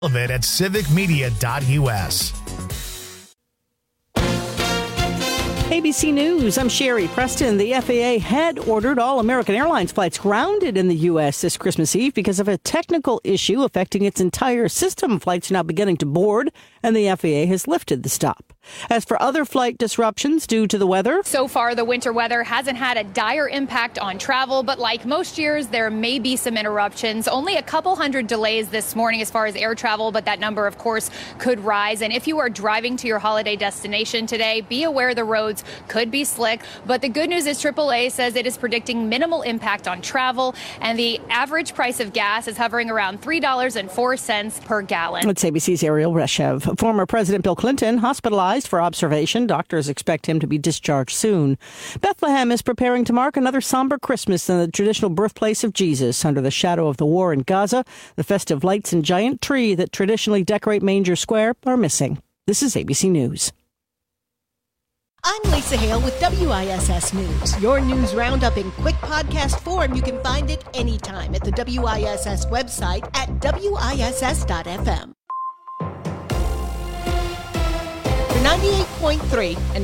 of it at civicmedia.us. ABC News, I'm Sherry Preston. The FAA had ordered all American Airlines flights grounded in the U.S. this Christmas Eve because of a technical issue affecting its entire system. Flights are now beginning to board, and the FAA has lifted the stop. As for other flight disruptions due to the weather, so far the winter weather hasn't had a dire impact on travel, but like most years, there may be some interruptions. Only a couple hundred delays this morning as far as air travel, but that number, of course, could rise. And if you are driving to your holiday destination today, be aware the roads could be slick. But the good news is AAA says it is predicting minimal impact on travel, and the average price of gas is hovering around $3.04 per gallon. It's ABC's Ariel Reshev. Former President Bill Clinton hospitalized for observation. Doctors expect him to be discharged soon. Bethlehem is preparing to mark another somber Christmas in the traditional birthplace of Jesus. Under the shadow of the war in Gaza, the festive lights and giant tree that traditionally decorate Manger Square are missing. This is ABC News. I'm Lisa Hale with WISS News. Your news roundup in quick podcast form. You can find it anytime at the WISS website at WISS.FM. For 98.3 and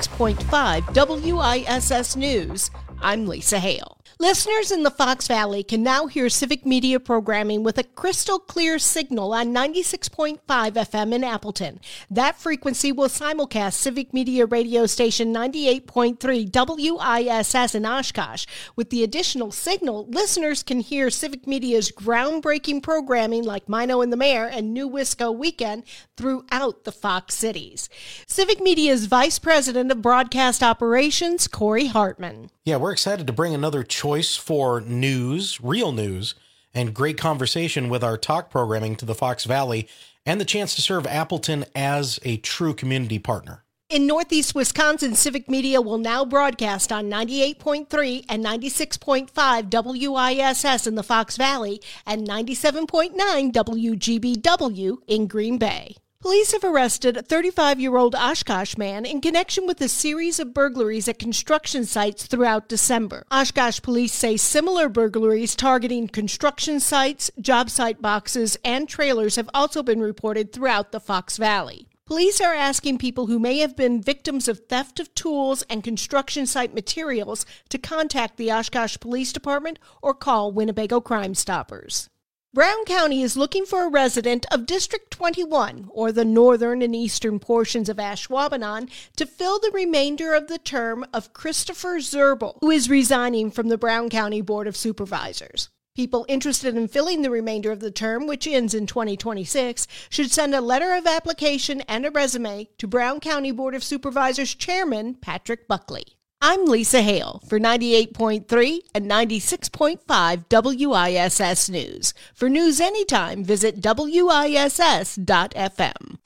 96.5 WISS News, I'm Lisa Hale. Listeners in the Fox Valley can now hear Civic Media programming with a crystal clear signal on 96.5 FM in Appleton. That frequency will simulcast Civic Media radio station 98.3 WISS in Oshkosh. With the additional signal, listeners can hear Civic Media's groundbreaking programming like Mino and the Mayor and New Wisco Weekend throughout the Fox cities. Civic Media's Vice President of Broadcast Operations, Corey Hartman. Yeah, we're excited to bring another choice for news, real news, and great conversation with our talk programming to the Fox Valley and the chance to serve Appleton as a true community partner. In Northeast Wisconsin, Civic Media will now broadcast on 98.3 and 96.5 WISS in the Fox Valley and 97.9 WGBW in Green Bay. Police have arrested a 35-year-old Oshkosh man in connection with a series of burglaries at construction sites throughout December. Oshkosh police say similar burglaries targeting construction sites, job site boxes, and trailers have also been reported throughout the Fox Valley. Police are asking people who may have been victims of theft of tools and construction site materials to contact the Oshkosh Police Department or call Winnebago Crime Stoppers. Brown County is looking for a resident of District 21, or the northern and eastern portions of Ashwaubenon, to fill the remainder of the term of Christopher Zerbel, who is resigning from the Brown County Board of Supervisors. People interested in filling the remainder of the term, which ends in 2026, should send a letter of application and a resume to Brown County Board of Supervisors Chairman Patrick Buckley. I'm Lisa Hale for 98.3 and 96.5 WISS News. For news anytime, visit WISS.FM.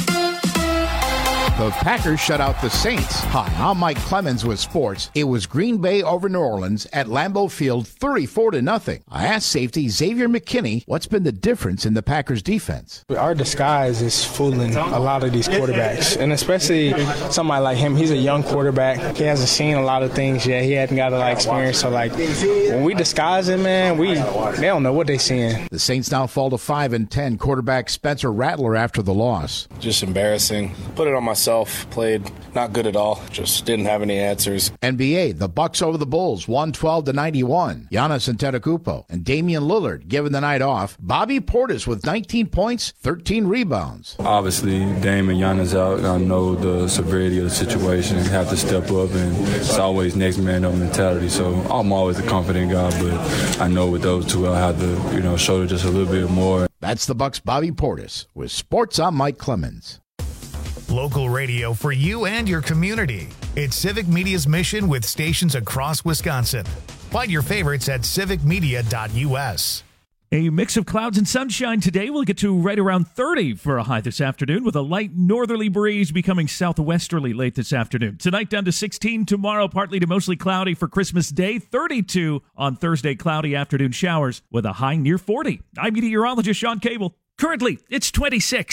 The Packers shut out the Saints. Hi, I'm Mike Clemens with sports. It was Green Bay over New Orleans at Lambeau Field 34-0. I asked safety Xavier McKinney what's been the difference in the Packers defense. Our disguise is fooling a lot of these quarterbacks, and especially somebody like him. He's a young quarterback. He hasn't seen a lot of things yet. He hasn't got a lot of experience. So, when we disguise him, man, they don't know what they're seeing. The Saints now fall to 5-10. Quarterback Spencer Rattler after the loss. Just embarrassing. Put it on myself. Played not good at all. Just didn't have any answers. NBA, the Bucks over the Bulls, 112-91. Giannis Antetokounmpo and Damian Lillard given the night off. Bobby Portis with 19 points, 13 rebounds. Obviously, Dame and Giannis out. I know the severity of the situation. Have to step up, and it's always next man up mentality. So I'm always a confident guy, but I know with those two, I'll have to, show just a little bit more. That's the Bucks' Bobby Portis. With sports, I'm Mike Clemens. Local radio for you and your community. It's Civic Media's mission with stations across Wisconsin. Find your favorites at civicmedia.us. A mix of clouds and sunshine today. We'll get to right around 30 for a high this afternoon, with a light northerly breeze becoming southwesterly late this afternoon. Tonight down to 16, tomorrow partly to mostly cloudy for Christmas Day, 32 on Thursday, cloudy afternoon showers with a high near 40. I'm meteorologist Sean Cable. Currently, it's 26.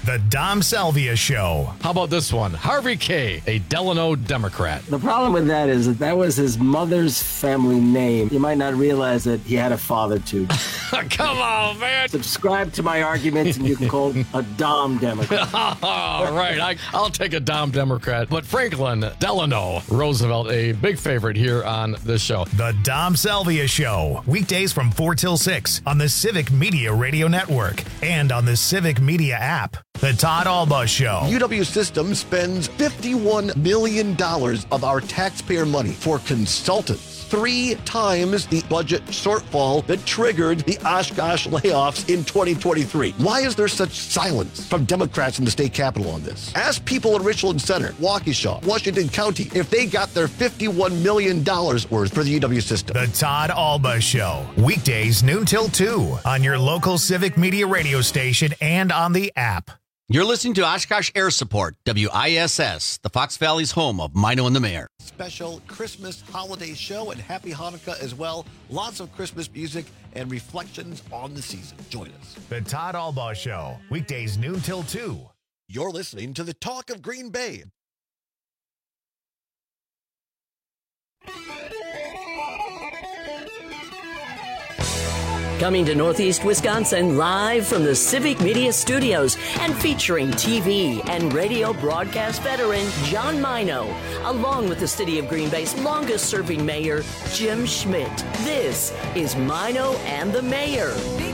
The Dom Salvia Show. How about this one? Harvey K., a Delano Democrat. The problem with that is that was his mother's family name. You might not realize that he had a father, too. Come on, man. Subscribe to my arguments and you can call a Dom Democrat. All right, I'll take a Dom Democrat. But Franklin Delano Roosevelt, a big favorite here on this show. The Dom Salvia Show. Weekdays from 4 till 6 on the Civic Media Radio Network and on the Civic Media app. The Todd Alba Show. UW Systems spends $51 million of our taxpayer money for consultants. 3 times the budget shortfall that triggered the Oshkosh layoffs in 2023. Why is there such silence from Democrats in the state capitol on this? Ask people in Richland Center, Waukesha, Washington County, if they got their $51 million worth for the UW system. The Todd Alba Show. Weekdays noon till 2 on your local Civic Media radio station and on the app. You're listening to Oshkosh Air Support, WISS, the Fox Valley's home of Mino and the Mayor. Special Christmas holiday show and happy Hanukkah as well. Lots of Christmas music and reflections on the season. Join us. The Todd Alba Show. Weekdays noon till 2. You're listening to the Talk of Green Bay. Coming to Northeast Wisconsin live from the Civic Media Studios and featuring TV and radio broadcast veteran John Mino, along with the City of Green Bay's longest-serving mayor, Jim Schmidt. This is Mino and the Mayor.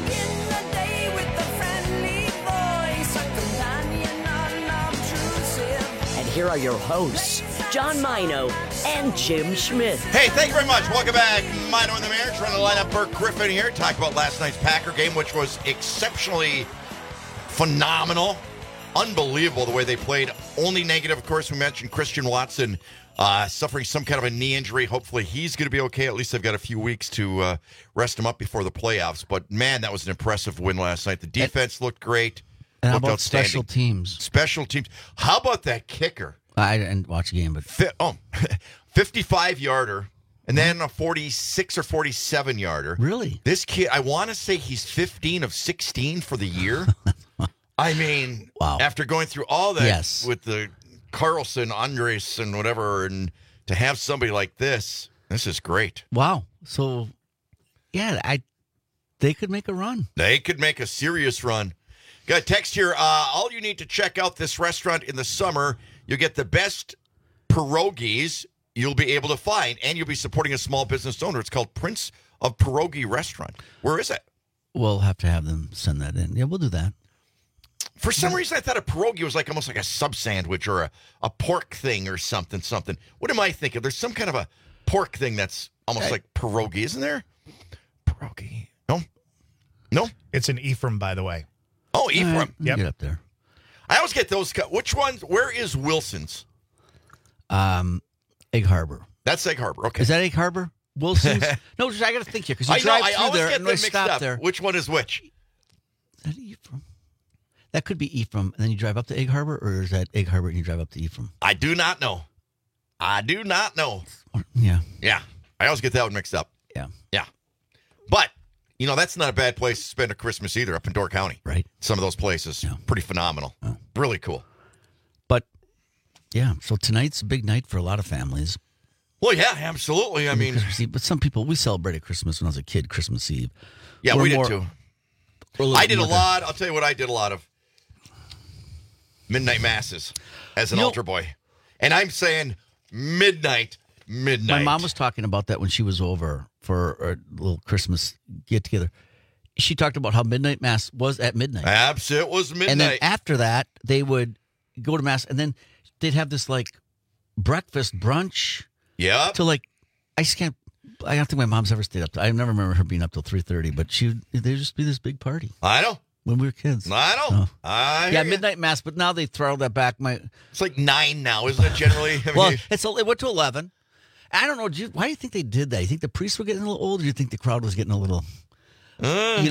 And here are your hosts, John Mino and Jim Schmidt. Hey, thank you very much. Welcome back. Mino and the Mayor trying to line up Burke Griffin here. Talk about last night's Packer game, which was exceptionally phenomenal. Unbelievable the way they played. Only negative, of course, we mentioned Christian Watson suffering some kind of a knee injury. Hopefully he's going to be okay. At least they've got a few weeks to rest him up before the playoffs. But, man, that was an impressive win last night. The defense looked great. And how looked about outstanding. special teams? Special teams. How about that kicker? I didn't watch the game, but 55-yarder, and then a 46 or 47-yarder. Really? This kid, I want to say he's 15 of 16 for the year. I mean, wow. After going through all that Yes. with the Carlson, Andres, and whatever, and to have somebody like this is great. Wow. So, yeah, they could make a run. They could make a serious run. Got a text here. All you need to check out this restaurant in the summer. You'll get the best pierogies you'll be able to find, and you'll be supporting a small business owner. It's called Prince of Pierogi Restaurant. Where is it? We'll have to have them send that in. Yeah, we'll do that. For some reason, I thought a pierogi was like almost like a sub sandwich or a pork thing or something. What am I thinking? There's some kind of a pork thing that's almost like pierogi, isn't there? Pierogi. No? It's an Ephraim, by the way. Oh, Ephraim. Yep. Get up there. I always get those. Which ones? Where is Wilson's? Egg Harbor. That's Egg Harbor. Okay. Is that Egg Harbor? Wilson's? No, I got to think here because you drive through there and I stop there. Which one is which? Is that Ephraim? That could be Ephraim, and then you drive up to Egg Harbor, or is that Egg Harbor and you drive up to Ephraim? I do not know. Yeah. Yeah. I always get that one mixed up. Yeah. Yeah. But, that's not a bad place to spend a Christmas either up in Door County. Right. Some of those places. Yeah. Pretty phenomenal. Oh. Really cool. But, yeah, so tonight's a big night for a lot of families. Well, yeah, absolutely. I mean, but some people, we celebrated Christmas when I was a kid, Christmas Eve. Yeah, we did too. I did a lot. I'll tell you what I did a lot of. Midnight masses as an altar boy. And I'm saying midnight. My mom was talking about that when she was over for a little Christmas get-together. She talked about how midnight mass was at midnight. Absolutely, it was midnight. And then after that, they would go to mass, and then they'd have this, breakfast brunch. Yeah. To, I just can't... I don't think my mom's ever stayed up. I never remember her being up till 3:30, but there'd just be this big party. I know. When we were kids. I know. Yeah, midnight mass, but now they throttled that back. It's like 9 now, isn't it, generally? It went to 11. I don't know. Why do you think they did that? You think the priests were getting a little old, or do you think the crowd was getting a little,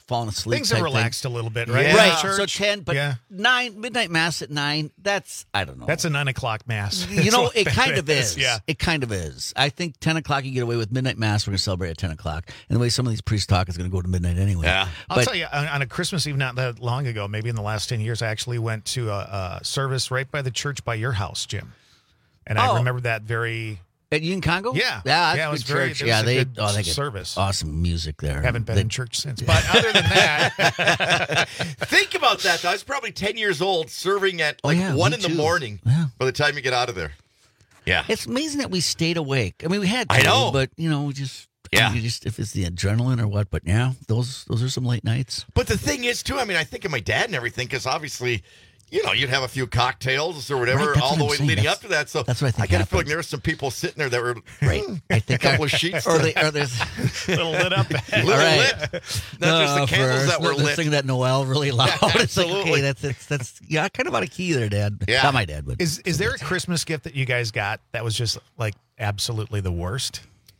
falling asleep. Things have relaxed a little bit, right? Right. Church? So 10, but 9, midnight mass at 9, that's, I don't know. That's a 9 o'clock mass. You know, it kind of is. Yeah. It kind of is. I think 10 o'clock you get away with midnight mass. We're going to celebrate at 10 o'clock. And the way some of these priests talk is going to go to midnight anyway. Yeah. I'll tell you, on a Christmas Eve not that long ago, maybe in the last 10 years, I actually went to a service right by the church by your house, Jim. And I remember that very... At Union Congo? Yeah. That's it was good very church. it was a good they get service. Awesome music there. Haven't been in church since. But other than that... Think about that, though. I was probably 10 years old serving at 1 in the morning by the time you get out of there. Yeah. It's amazing that we stayed awake. I mean, we had to, I know. but, we just... Yeah. You just, if it's the adrenaline or what, but yeah, those are some late nights. But the thing is, too, I mean, I think of my dad and everything, because obviously... you'd have a few cocktails or whatever all the way leading up to that. So that's what I think. I kind of feel like there were some people sitting there that were I think a couple of sheets, or there's a little lit up, lit. Not just the candles that were lit. Sing that Noel really loud. It's like, Absolutely. okay, that's kind of out of key there, Dad. Yeah. Not my dad, but Is there a Christmas gift that you guys got that was just like absolutely the worst?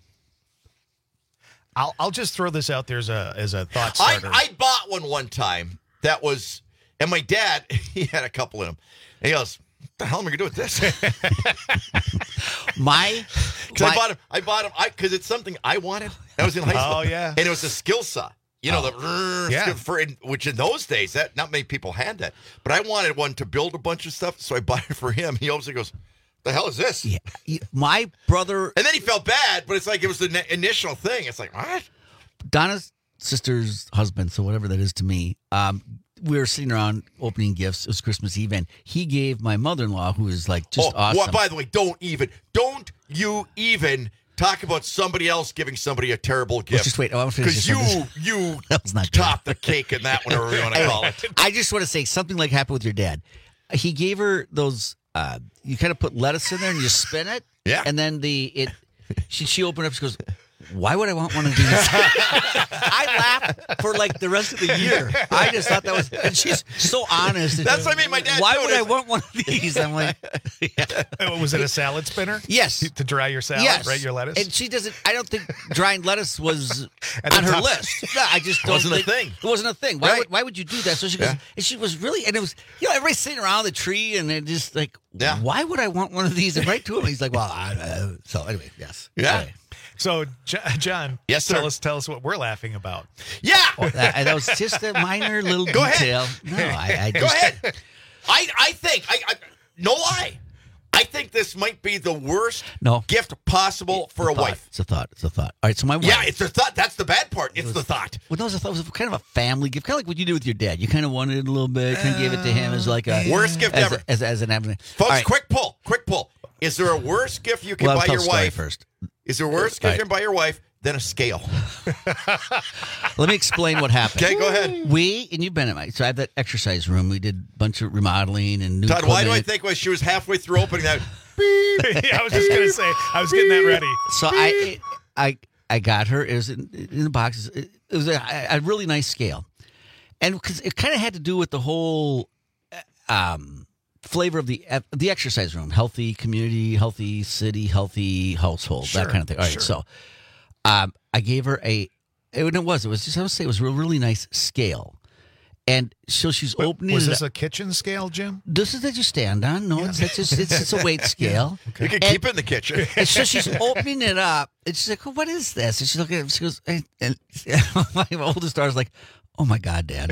I'll just throw this out there as a thought starter. I bought one time that was. And my dad, he had a couple in him. And he goes, what the hell am I going to do with this? I bought him because it's something I wanted. I was in high school. Oh, yeah. And it was a skill saw. Which in those days, that not many people had that. But I wanted one to build a bunch of stuff, so I bought it for him. He obviously goes, the hell is this? Yeah. My brother... And then he felt bad, but it's like it was the initial thing. It's like, what? Donna's sister's husband, so whatever that is to me, we were sitting around opening gifts. It was Christmas Eve, and he gave my mother-in-law, who is like just awesome. Well, by the way, don't you even talk about somebody else giving somebody a terrible gift. Just wait. Because you topped the cake in that one, or whatever you want to call it. I just want to say something like happened with your dad. He gave her those. You kind of put lettuce in there and you spin it. Yeah. And then she opened up. She goes, why would I want one of these? I laughed for like the rest of the year. I just thought that was, and she's so honest. That's what I mean. My dad. Why would I want one of these? I'm like, Was it a salad spinner? Yes. To dry your salad, yes. right? Your lettuce? And she doesn't, I don't think drying lettuce was on her list. Yeah, I just don't think. It wasn't a thing. Why would you do that? So she goes, and she was really, and it was, everybody's sitting around the tree and they're just like, why would I want one of these? And right to him, he's like, well, so anyway, yes. Yeah. Anyway. So, John, yes, sir. Tell us what we're laughing about. Yeah, that was just a minor little Go detail. Ahead. No, I go ahead. I think no lie. I think this might be the worst gift possible for a wife. It's a thought. All right, so my wife. Yeah, it's a thought. That's the bad part. It's the thought. Well, no, it was kind of a family gift, kind of like what you did with your dad. You kind of wanted it a little bit, kind of gave it to him as like a worst gift ever. As an avenue. Folks, right. quick pull. Is there a worse gift you can buy your wife? First. Is there a worse gift you can buy your wife than a scale? Let me explain what happened. Okay, go ahead. And you've been at so I have that exercise room. We did a bunch of remodeling and new Todd, equipment. why do I think when she was halfway through opening that? Yeah, I was just going to say, I was getting that ready. So I got her. It was in the box. It was a really nice scale. And because it kind of had to do with the whole flavor of the exercise room, healthy community, healthy city, healthy household, that kind of thing. All right, so I gave her I would say it was a really nice scale. And so she's opening. Was this a kitchen scale, Jim? This is that you stand on. No, it's a weight scale. Okay. You can keep it in the kitchen. And so she's opening it up, and she's like, "Oh, what is this?" And she's looking at it. She goes, and my oldest daughter's like, "Oh my God, Dad!"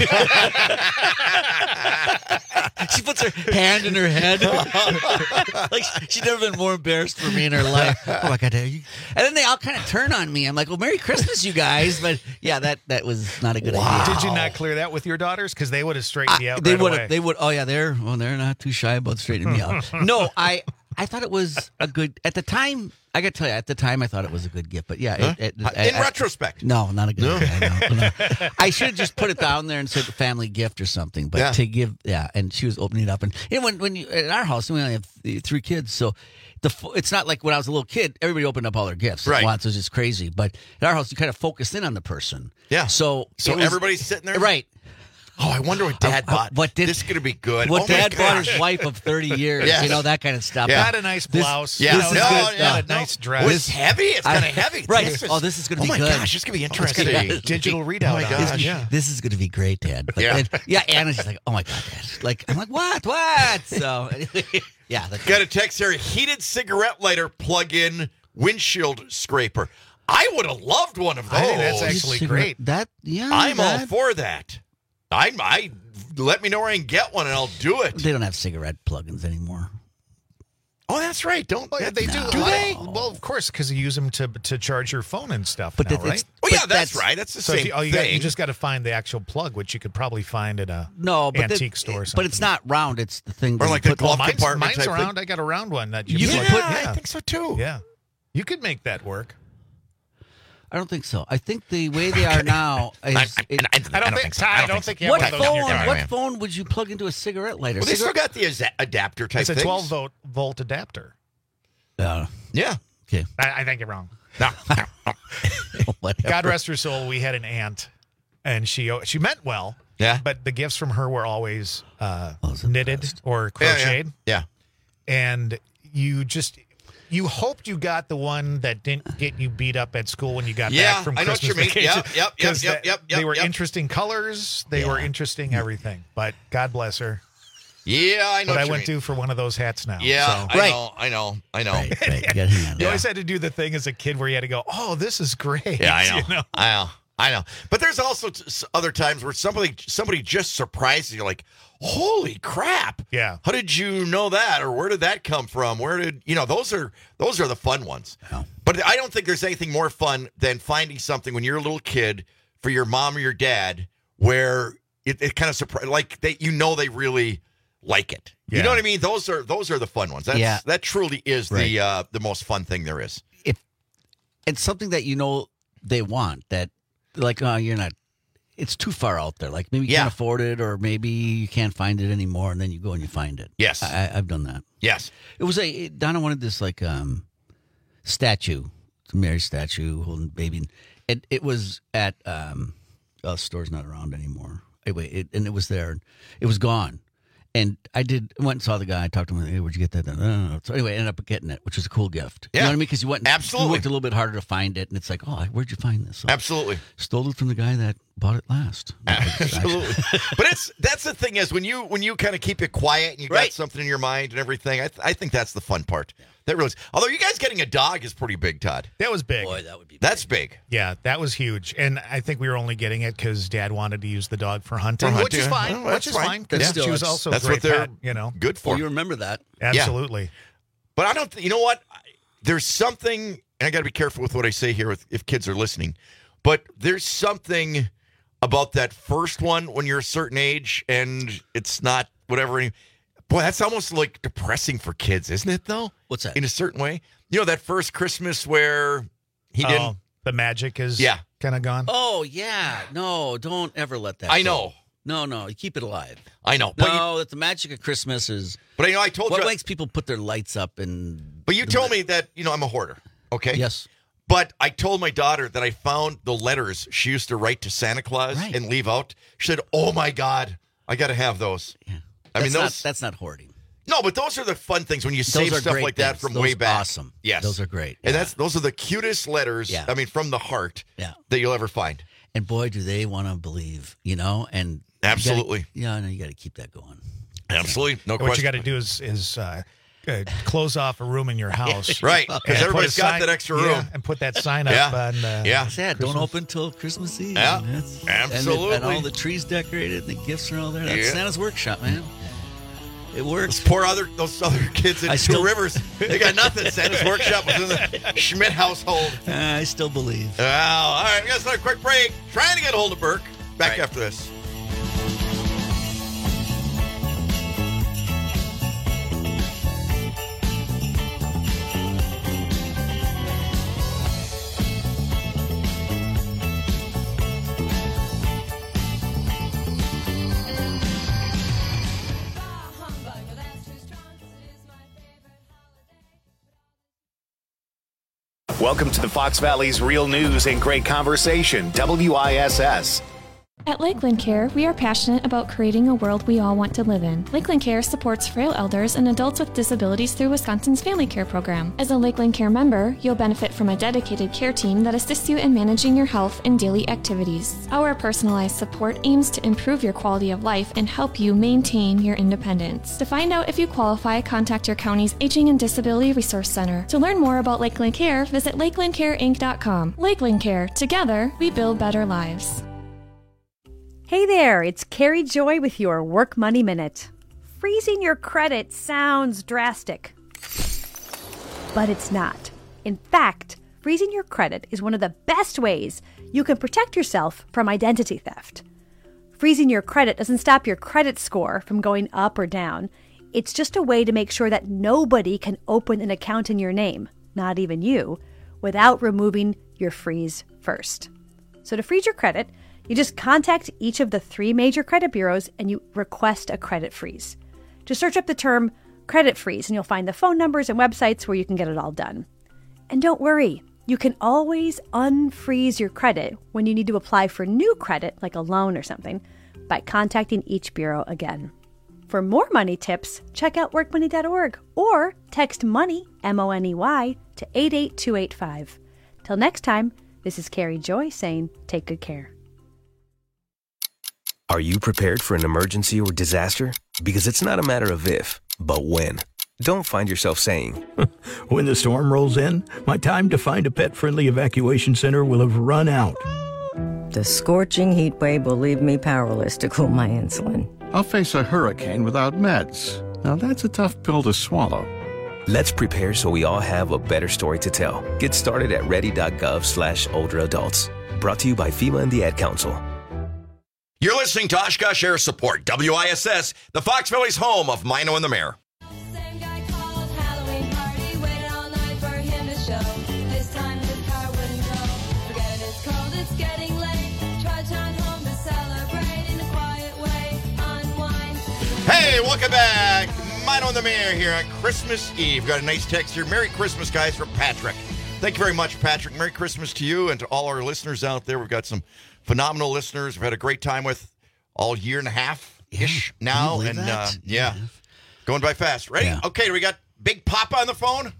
She puts her hand in her head, like she's never been more embarrassed for me in her life. Oh my God, Dad! And then they all kind of turn on me. I'm like, "Well, Merry Christmas, you guys!" But yeah, that was not a good idea. Did you not clear that with your daughters? Because they would have straightened you out. They right would away. have. They would. Oh yeah, they're not too shy about straightening me out. No, I thought it was a good at the time. I got to tell you, at the time, I thought it was a good gift, but yeah. In retrospect, no, not a good idea. No. I should have just put it down there and said family gift or something. But to give, and she was opening it up, and when you at our house, we only have 3 kids, so it's not like when I was a little kid, everybody opened up all their gifts. Right, once it was just crazy. But at our house, you kind of focused in on the person. Yeah. So everybody's sitting there, right. Oh, I wonder what Dad bought. This is going to be good. What Dad bought his wife of 30 years. Yes. You know, that kind of stuff. Yeah. Got a nice blouse. A nice dress. Well, it's heavy. It's kind of heavy. Right. This is going to be good. Oh, my gosh. It's going to be interesting. Digital readout. Oh, my gosh. This is going to be great, Dad. But Anna's just like, oh, my God, Dad. Like, I'm like, what? So, yeah. Got a text here. Heated cigarette lighter plug-in windshield scraper. I would have loved one of those. I think that's actually great. I'm all for that. I let me know where I can get one, and I'll do it. They don't have cigarette plug-ins anymore. Oh, that's right. Don't they do? Do they? Well, of course, because you use them to charge your phone and stuff. But now, right? Oh, yeah, that's right. That's the same thing. You just got to find the actual plug, which you could probably find at a antique store. Or something. But it's not round. It's the thing. Or like the glove compartment. Mine's type round. thing. I got a round one that You can can put. I think so too. Yeah, you could make that work. I don't think so. I think the way they are now is... I don't think so. I don't think you what have one of those. What phone would you plug into a cigarette lighter? Well, they still got the adapter type thing. It's a 12-volt adapter. Yeah. Okay. I think you're wrong. No. God rest her soul. We had an aunt, and she meant well. Yeah. But the gifts from her were always knitted or crocheted. Yeah. And you hoped you got the one that didn't get you beat up at school when you got back from Christmas vacation. Yep. They were interesting colors. They were interesting everything. But God bless her. Yeah, I know. But I went due for one of those hats now. Yeah, so. I know. Right. You always had to do the thing as a kid where you had to go, "Oh, this is great." Yeah, I know. You know? I know. But there's also other times where somebody just surprises you, like, "Holy crap!" Yeah. How did you know that, or where did that come from? Where did those are the fun ones. Yeah. But I don't think there's anything more fun than finding something when you're a little kid for your mom or your dad where it kind of surprise, like they really like it. Yeah. You know what I mean? Those are the fun ones. That truly is the most fun thing there is. It's something that they want, that like you're not. It's too far out there. Like maybe you can't afford it, or maybe you can't find it anymore, and then you go and you find it. Yes, I've done that. Yes, it was Donna wanted this like statue, Mary statue holding baby. It was at the store's not around anymore. Anyway, and it was there. It was gone. And I went and saw the guy. I talked to him. Hey, where'd you get that? No. So anyway, I ended up getting it, which was a cool gift. Yeah. You know what I mean? Because you went and Absolutely. you worked a little bit harder to find it, and it's like, oh, where'd you find this? So Absolutely. Stole it from the guy that bought it last. Absolutely. But that's the thing is when you kind of keep it quiet and you got something in your mind and everything. I think that's the fun part. Yeah. That really is. Although you guys getting a dog is pretty big, Todd. That was big. Boy, that would be big. That's big. Yeah, that was huge. And I think we were only getting it because Dad wanted to use the dog for hunting, which is fine. Oh, which is fine. Because she was also that's a great what they're pet, good for. Well, you remember that. Absolutely. Yeah. But I don't. You know what? There's something, and I got to be careful with what I say here if kids are listening. But there's something about that first one when you're a certain age and it's not whatever. Boy, that's almost like depressing for kids, isn't it? Though. What's that? In a certain way, that first Christmas where he didn't. The magic is kind of gone. Oh yeah, no, don't ever let that. I go. know. No, you keep it alive. I know. No, the magic of Christmas is. But I told you what makes people put their lights up and. But you told me that I'm a hoarder. Okay. Yes. But I told my daughter that I found the letters she used to write to Santa Claus and leave out. She said, "Oh my God, I got to have those." Yeah. That's not hoarding. No, but those are the fun things when you save stuff like that from way back. Awesome. Yes. Those are great. And those are the cutest letters, from the heart that you'll ever find. And boy, do they want to believe, and absolutely. You got to keep that going. Absolutely. No question. What you got to do is close off a room in your house. Right. Because everybody's got that extra room. Yeah, and put that sign up on Sad. Don't open till Christmas Eve. Yeah. Absolutely. And all the trees decorated and the gifts are all there. That's Santa's workshop, man. It works. Those other kids in Two Rivers, they got nothing. Santa's workshop was in the Schmidt household. I still believe. Well, all right, we got to start a quick break. Trying to get a hold of Burke. Back after this. Welcome to the Fox Valley's Real News and Great Conversation, WISS. At Lakeland Care, we are passionate about creating a world we all want to live in. Lakeland Care supports frail elders and adults with disabilities through Wisconsin's Family Care Program. As a Lakeland Care member, you'll benefit from a dedicated care team that assists you in managing your health and daily activities. Our personalized support aims to improve your quality of life and help you maintain your independence. To find out if you qualify, contact your county's Aging and Disability Resource Center. To learn more about Lakeland Care, visit lakelandcareinc.com. Lakeland Care. Together, we build better lives. Hey there, it's Carrie Joy with your Work Money Minute. Freezing your credit sounds drastic, but it's not. In fact, freezing your credit is one of the best ways you can protect yourself from identity theft. Freezing your credit doesn't stop your credit score from going up or down. It's just a way to make sure that nobody can open an account in your name, not even you, without removing your freeze first. So to freeze your credit, you just contact each of the 3 major credit bureaus and you request a credit freeze. Just search up the term credit freeze and you'll find the phone numbers and websites where you can get it all done. And don't worry, you can always unfreeze your credit when you need to apply for new credit, like a loan or something, by contacting each bureau again. For more money tips, check out workmoney.org or text MONEY, M-O-N-E-Y, to 88285. Till next time, this is Carrie Joy saying take good care. Are you prepared for an emergency or disaster? Because it's not a matter of if, but when. Don't find yourself saying, when the storm rolls in, my time to find a pet-friendly evacuation center will have run out. The scorching heat wave will leave me powerless to cool my insulin. I'll face a hurricane without meds. Now that's a tough pill to swallow. Let's prepare so we all have a better story to tell. Get started at ready.gov/older adults. Brought to you by FEMA and the Ad Council. You're listening to Oshkosh Air Support, WISS, the Fox Valley's home of Mino and the Mayor. Hey, welcome back. Mino and the Mayor here on Christmas Eve. Got a nice text here. Merry Christmas, guys, from Patrick. Thank you very much, Patrick. Merry Christmas to you and to all our listeners out there. We've got some phenomenal listeners. We've had a great time with all year and a half-ish now. And going by fast. Ready? Yeah. Okay, we got Big Papa on the phone.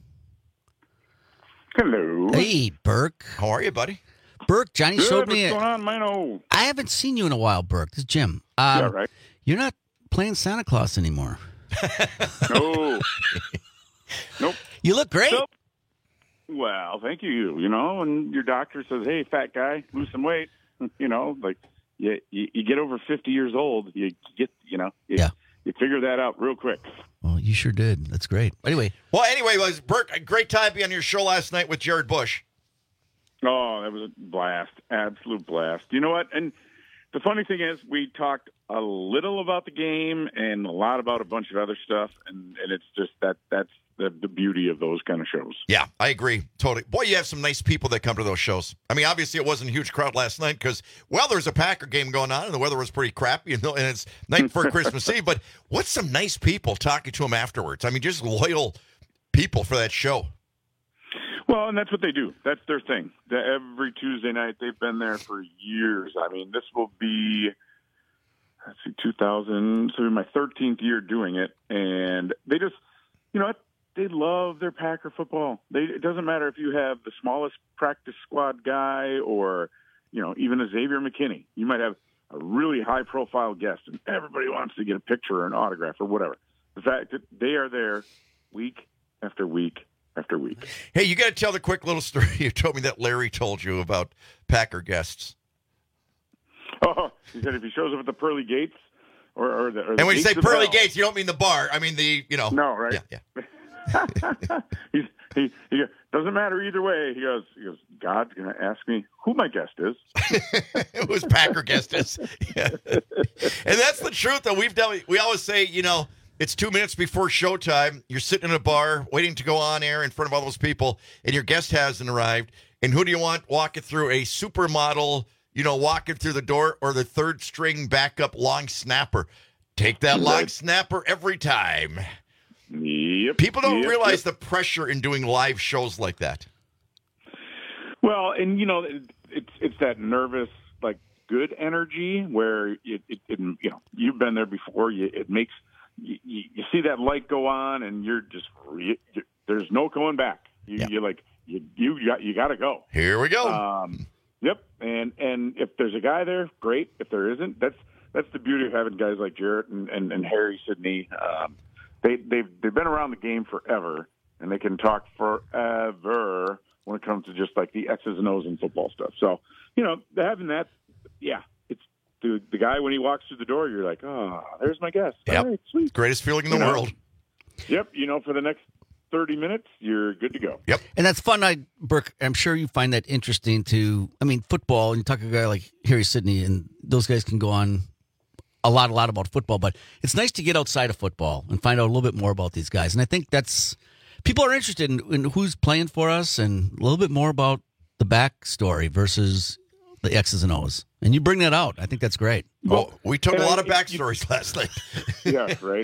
Hello. Hey, Burke. How are you, buddy? Burke, Johnny showed me. What's going on, Mino? I haven't seen you in a while, Burke. This is Jim. Yeah, right. You're not playing Santa Claus anymore. No. Nope. You look great. Nope. Well, thank you. You know, and your doctor says, hey, fat guy, lose some weight. You know, like you get over 50 years old, you figure that out real quick. Well, you sure did. That's great. Anyway, it was Burke, a great time being on your show last night with Jared Bush. Oh, that was a blast. Absolute blast. You know what? And the funny thing is, we talked a little about the game and a lot about a bunch of other stuff, and it's just that's the beauty of those kind of shows. Yeah, I agree. Totally. Boy, you have some nice people that come to those shows. I mean, obviously it wasn't a huge crowd last night because, well, there's a Packer game going on and the weather was pretty crappy and it's night before Christmas Eve. But what's some nice people talking to them afterwards? I mean, just loyal people for that show. Well, and that's what they do. That's their thing. Every Tuesday night, they've been there for years. I mean, this will be, 2000, so my 13th year doing it. And they just, you know what? They love their Packer football. It doesn't matter if you have the smallest practice squad guy or, you know, even a Xavier McKinney. You might have a really high-profile guest, and everybody wants to get a picture or an autograph or whatever. The fact that they are there week after week after week. Hey, you got to tell the quick little story you told me that Larry told you about Packer guests. Oh, he said if he shows up at the pearly gates or the and when you say pearly gates, you don't mean the bar. I mean No, right? Yeah. he doesn't matter either way. He goes, God's going to ask me who my guest is. Who his Packer guest is. Yeah. And that's the truth, though. We always say, you know, it's 2 minutes before showtime. You're sitting in a bar waiting to go on air in front of all those people, and your guest hasn't arrived. And who do you want walking through? A supermodel, you know, walking through the door, or the third string backup long snapper? Take that long snapper every time. Yep. People don't realize the pressure in doing live shows like that. Well, and you know, it's that nervous, like good energy where it you've been there before. It makes you see that light go on, and you're just there's no going back. You're like you got to go. Here we go. Yep. And if there's a guy there, great. If there isn't, that's the beauty of having guys like Jarrett and Harry Sidney. They've been around the game forever, and they can talk forever when it comes to just like the X's and O's and football stuff. So, having that, it's the guy when he walks through the door, you're like, oh, there's my guest. Yep. All right, sweet. Greatest feeling in the world. Yep. For the next 30 minutes, you're good to go. Yep. And that's fun. Burke, I'm sure you find that interesting football, and you talk to a guy like Harry Sidney, and those guys can go on a lot about football, but it's nice to get outside of football and find out a little bit more about these guys. And I think people are interested in who's playing for us and a little bit more about the backstory versus the X's and O's. And you bring that out. I think that's great. Well, we took a lot of backstories last night. Yeah, right.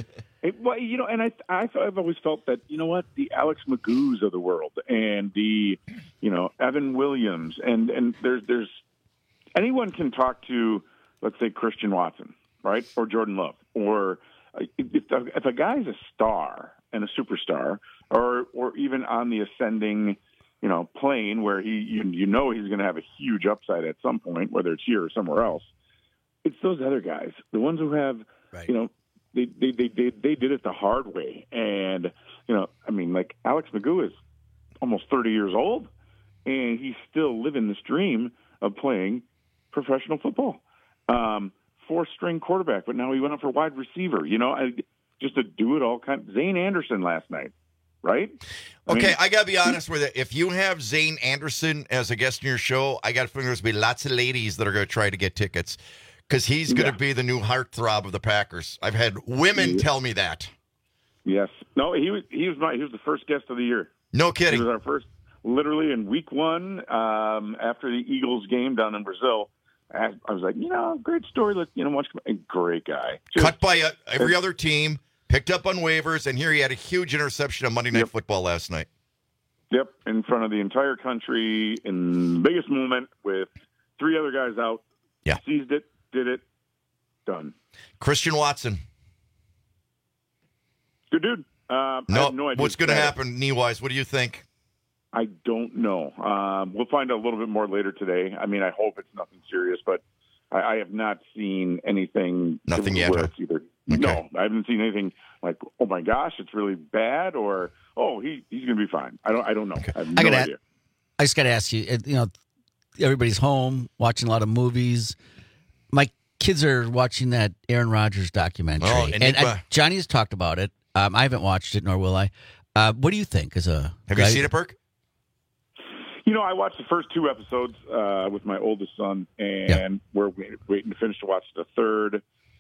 And I've always felt that, the Alex Magoo's of the world and the, Evan Williams and there's anyone can talk to, let's say, Christian Watson, right? Or Jordan Love. Or if a guy's a star and a superstar or even on the ascending, plane where he's going to have a huge upside at some point, whether it's here or somewhere else, it's those other guys, the ones who have, right. They did it the hard way. And, like Alex Magoo is almost 30 years old, and he's still living this dream of playing professional football. 4-string quarterback, but now he went up for wide receiver. Just a do-it-all kind. Zane Anderson last night, right? I got to be honest with you. If you have Zane Anderson as a guest in your show, I got a feeling there's going to be lots of ladies that are going to try to get tickets. Because he's going to be the new heartthrob of the Packers. I've had women tell me that. Yes. No, he was the first guest of the year. No kidding. He was our first, literally in week 1 after the Eagles game down in Brazil. I was like, great story. Let's watch. A great guy. Cut by every other team, picked up on waivers, and here he had a huge interception on Monday Night Football last night. Yep, in front of the entire country in the biggest moment with 3 other guys out. Yeah, seized it. Did it. Done. Christian Watson. Good dude. I have no idea. What's going to happen knee-wise? What do you think? I don't know. We'll find out a little bit more later today. I hope it's nothing serious, but I have not seen anything. Nothing yet. It's either, okay. No, I haven't seen anything like, oh my gosh, it's really bad, or he's going to be fine. I don't know. Okay. I have no idea. I just got to ask you. Everybody's home watching a lot of movies. My kids are watching that Aaron Rodgers documentary, and Johnny has talked about it. I haven't watched it, nor will I. What do you think? Have you seen it, Burke? I watched the first 2 episodes with my oldest son, and we're waiting to finish to watch the third.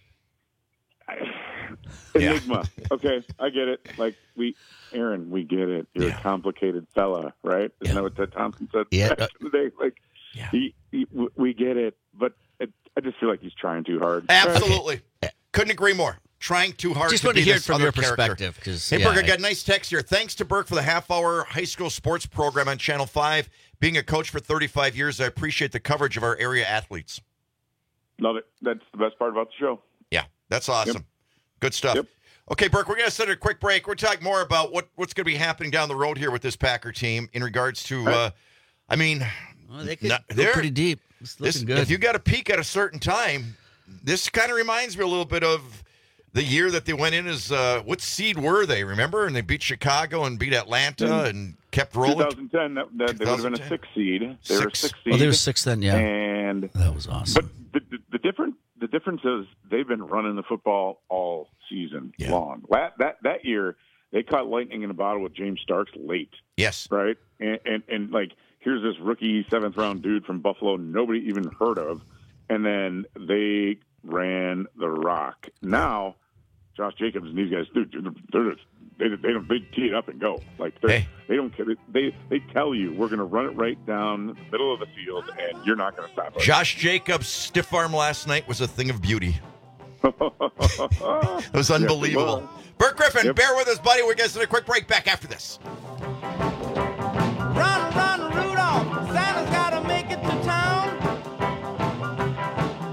Enigma. Okay, I get it. Aaron, we get it. You're a complicated fella, right? Isn't that what Ted Thompson said back in the day? We get it, but I just feel like he's trying too hard. Absolutely. Couldn't agree more. Trying too hard just to be hear this it from other your character. Perspective. Hey, Burke, I got a nice text here. Thanks to Burke for the half-hour high school sports program on Channel 5. Being a coach for 35 years, I appreciate the coverage of our area athletes. Love it. That's the best part about the show. Yeah, that's awesome. Yep. Good stuff. Yep. Okay, Burke, we're going to send a quick break. We're talking more about what's going to be happening down the road here with this Packer team in regards to, they could go pretty deep. It's looking good. If you got a peak at a certain time, this kind of reminds me a little bit of the year that they went in as, what seed were they, remember? And they beat Chicago and beat Atlanta and kept rolling. 2010, they would have been a 6 seed. They were 6 seed. Oh, they were 6 then, yeah. And that was awesome. But the difference is they've been running the football all season long. That year, they caught lightning in a bottle with James Starks late. Yes. Right? And here's this rookie 7th-round dude from Buffalo nobody even heard of, and then they ran the rock. Now, Josh Jacobs and these guys, they tee it up and go. They don't care. They tell you we're going to run it right down the middle of the field, and you're not going to stop us. Josh Jacobs' stiff arm last night was a thing of beauty. It was unbelievable. Yes, Burke Griffin, bear with us, buddy. We're going to take a quick break. Back after this. Run, Rudolph. Santa's got to make it to town.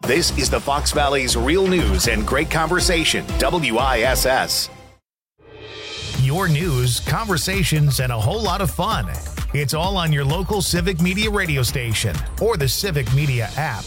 This is the Fox Valley's real news and great conversation, WISS. Your news, conversations, and a whole lot of fun. It's all on your local Civic Media radio station or the Civic Media app.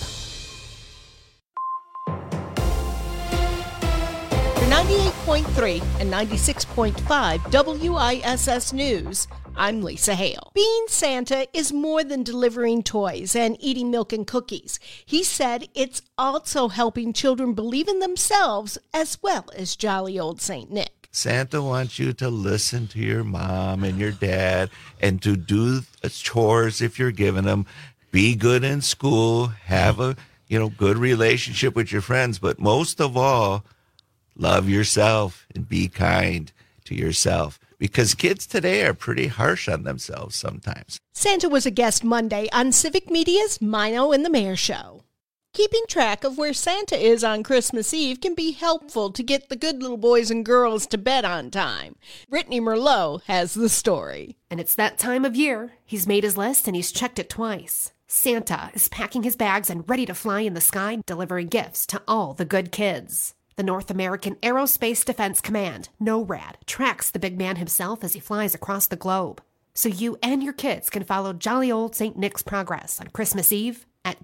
For 98.3 and 96.5 WISS News, I'm Lisa Hale. Being Santa is more than delivering toys and eating milk and cookies. He said it's also helping children believe in themselves as well as jolly old St. Nick. Santa wants you to listen to your mom and your dad and to do chores if you're giving them. Be good in school, have a good relationship with your friends, but most of all, love yourself and be kind to yourself. Because kids today are pretty harsh on themselves sometimes. Santa was a guest Monday on Civic Media's Mino and the Mayor Show. Keeping track of where Santa is on Christmas Eve can be helpful to get the good little boys and girls to bed on time. Brittany Merlot has the story. And it's that time of year. He's made his list and he's checked it twice. Santa is packing his bags and ready to fly in the sky, delivering gifts to all the good kids. The North American Aerospace Defense Command, NORAD, tracks the big man himself as he flies across the globe. So you and your kids can follow jolly old St. Nick's progress on Christmas Eve at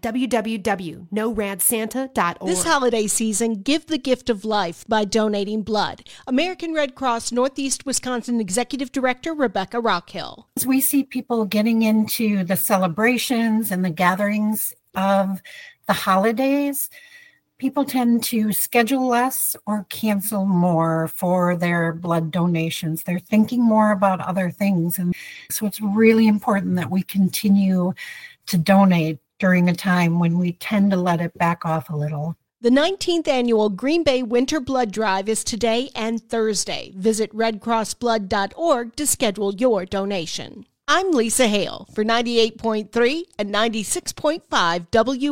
www.noradsanta.org. This holiday season, give the gift of life by donating blood. American Red Cross Northeast Wisconsin Executive Director Rebecca Rockhill. As we see people getting into the celebrations and the gatherings of the holidays, people tend to schedule less or cancel more for their blood donations. They're thinking more about other things. And so it's really important that we continue to donate during a time when we tend to let it back off a little. The 19th annual Green Bay Winter Blood Drive is today and Thursday. Visit redcrossblood.org to schedule your donation. I'm Lisa Hale for 98.3 and 96.5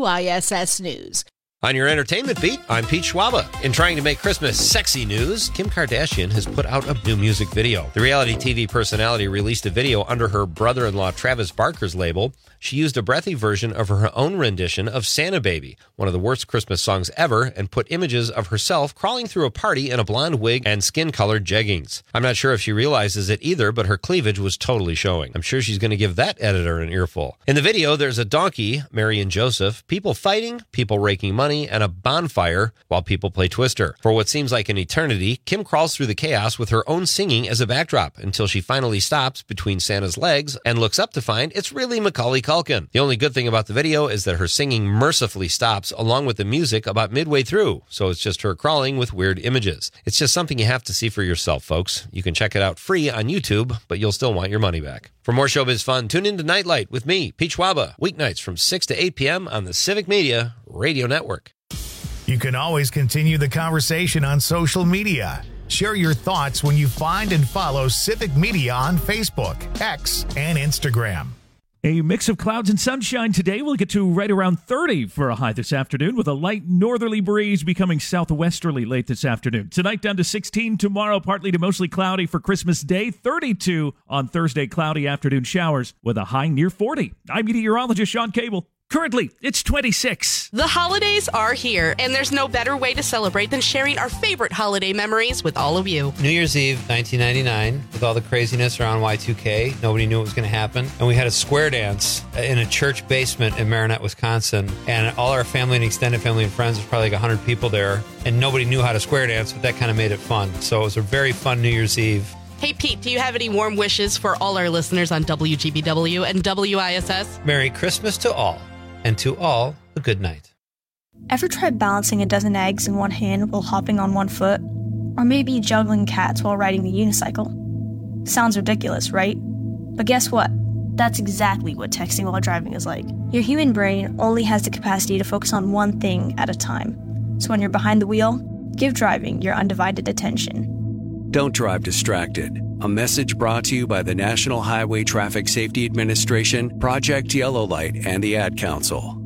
WISS News. On your entertainment beat, I'm Pete Schwaba. In trying to make Christmas sexy news, Kim Kardashian has put out a new music video. The reality TV personality released a video under her brother-in-law Travis Barker's label. She used a breathy version of her own rendition of Santa Baby, one of the worst Christmas songs ever, and put images of herself crawling through a party in a blonde wig and skin-colored jeggings. I'm not sure if she realizes it either, but her cleavage was totally showing. I'm sure she's going to give that editor an earful. In the video, there's a donkey, Mary and Joseph, people fighting, people raking money, and a bonfire while people play Twister. For what seems like an eternity, Kim crawls through the chaos with her own singing as a backdrop until she finally stops between Santa's legs and looks up to find it's really Macaulay Culkin. The only good thing about the video is that her singing mercifully stops along with the music about midway through, so it's just her crawling with weird images. It's just something you have to see for yourself, folks. You can check it out free on YouTube, but you'll still want your money back. For more showbiz fun, tune in to Nightlight with me, Pete Schwaba, weeknights from 6 to 8 p.m. on the Civic Media Radio Network. You can always continue the conversation on social media. Share your thoughts when you find and follow Civic Media on Facebook, X, and Instagram. A mix of clouds and sunshine today. We'll get to right around 30 for a high this afternoon with a light northerly breeze becoming southwesterly late this afternoon. Tonight down to 16, tomorrow partly to mostly cloudy for Christmas Day, 32 on Thursday, cloudy afternoon showers with a high near 40. I'm meteorologist Sean Cable. Currently, it's 26. The holidays are here, and there's no better way to celebrate than sharing our favorite holiday memories with all of you. New Year's Eve, 1999, with all the craziness around Y2K, nobody knew what was going to happen. And we had a square dance in a church basement in Marinette, Wisconsin. And all our family and extended family and friends, there's probably like 100 people there. And nobody knew how to square dance, but that kind of made it fun. So it was a very fun New Year's Eve. Hey, Pete, do you have any warm wishes for all our listeners on WGBW and WISS? Merry Christmas to all. And to all, a good night. Ever tried balancing a dozen eggs in one hand while hopping on one foot? Or maybe juggling cats while riding the unicycle? Sounds ridiculous, right? But guess what? That's exactly what texting while driving is like. Your human brain only has the capacity to focus on one thing at a time. So when you're behind the wheel, give driving your undivided attention. Don't drive distracted. A message brought to you by the National Highway Traffic Safety Administration, Project Yellow Light, and the Ad Council.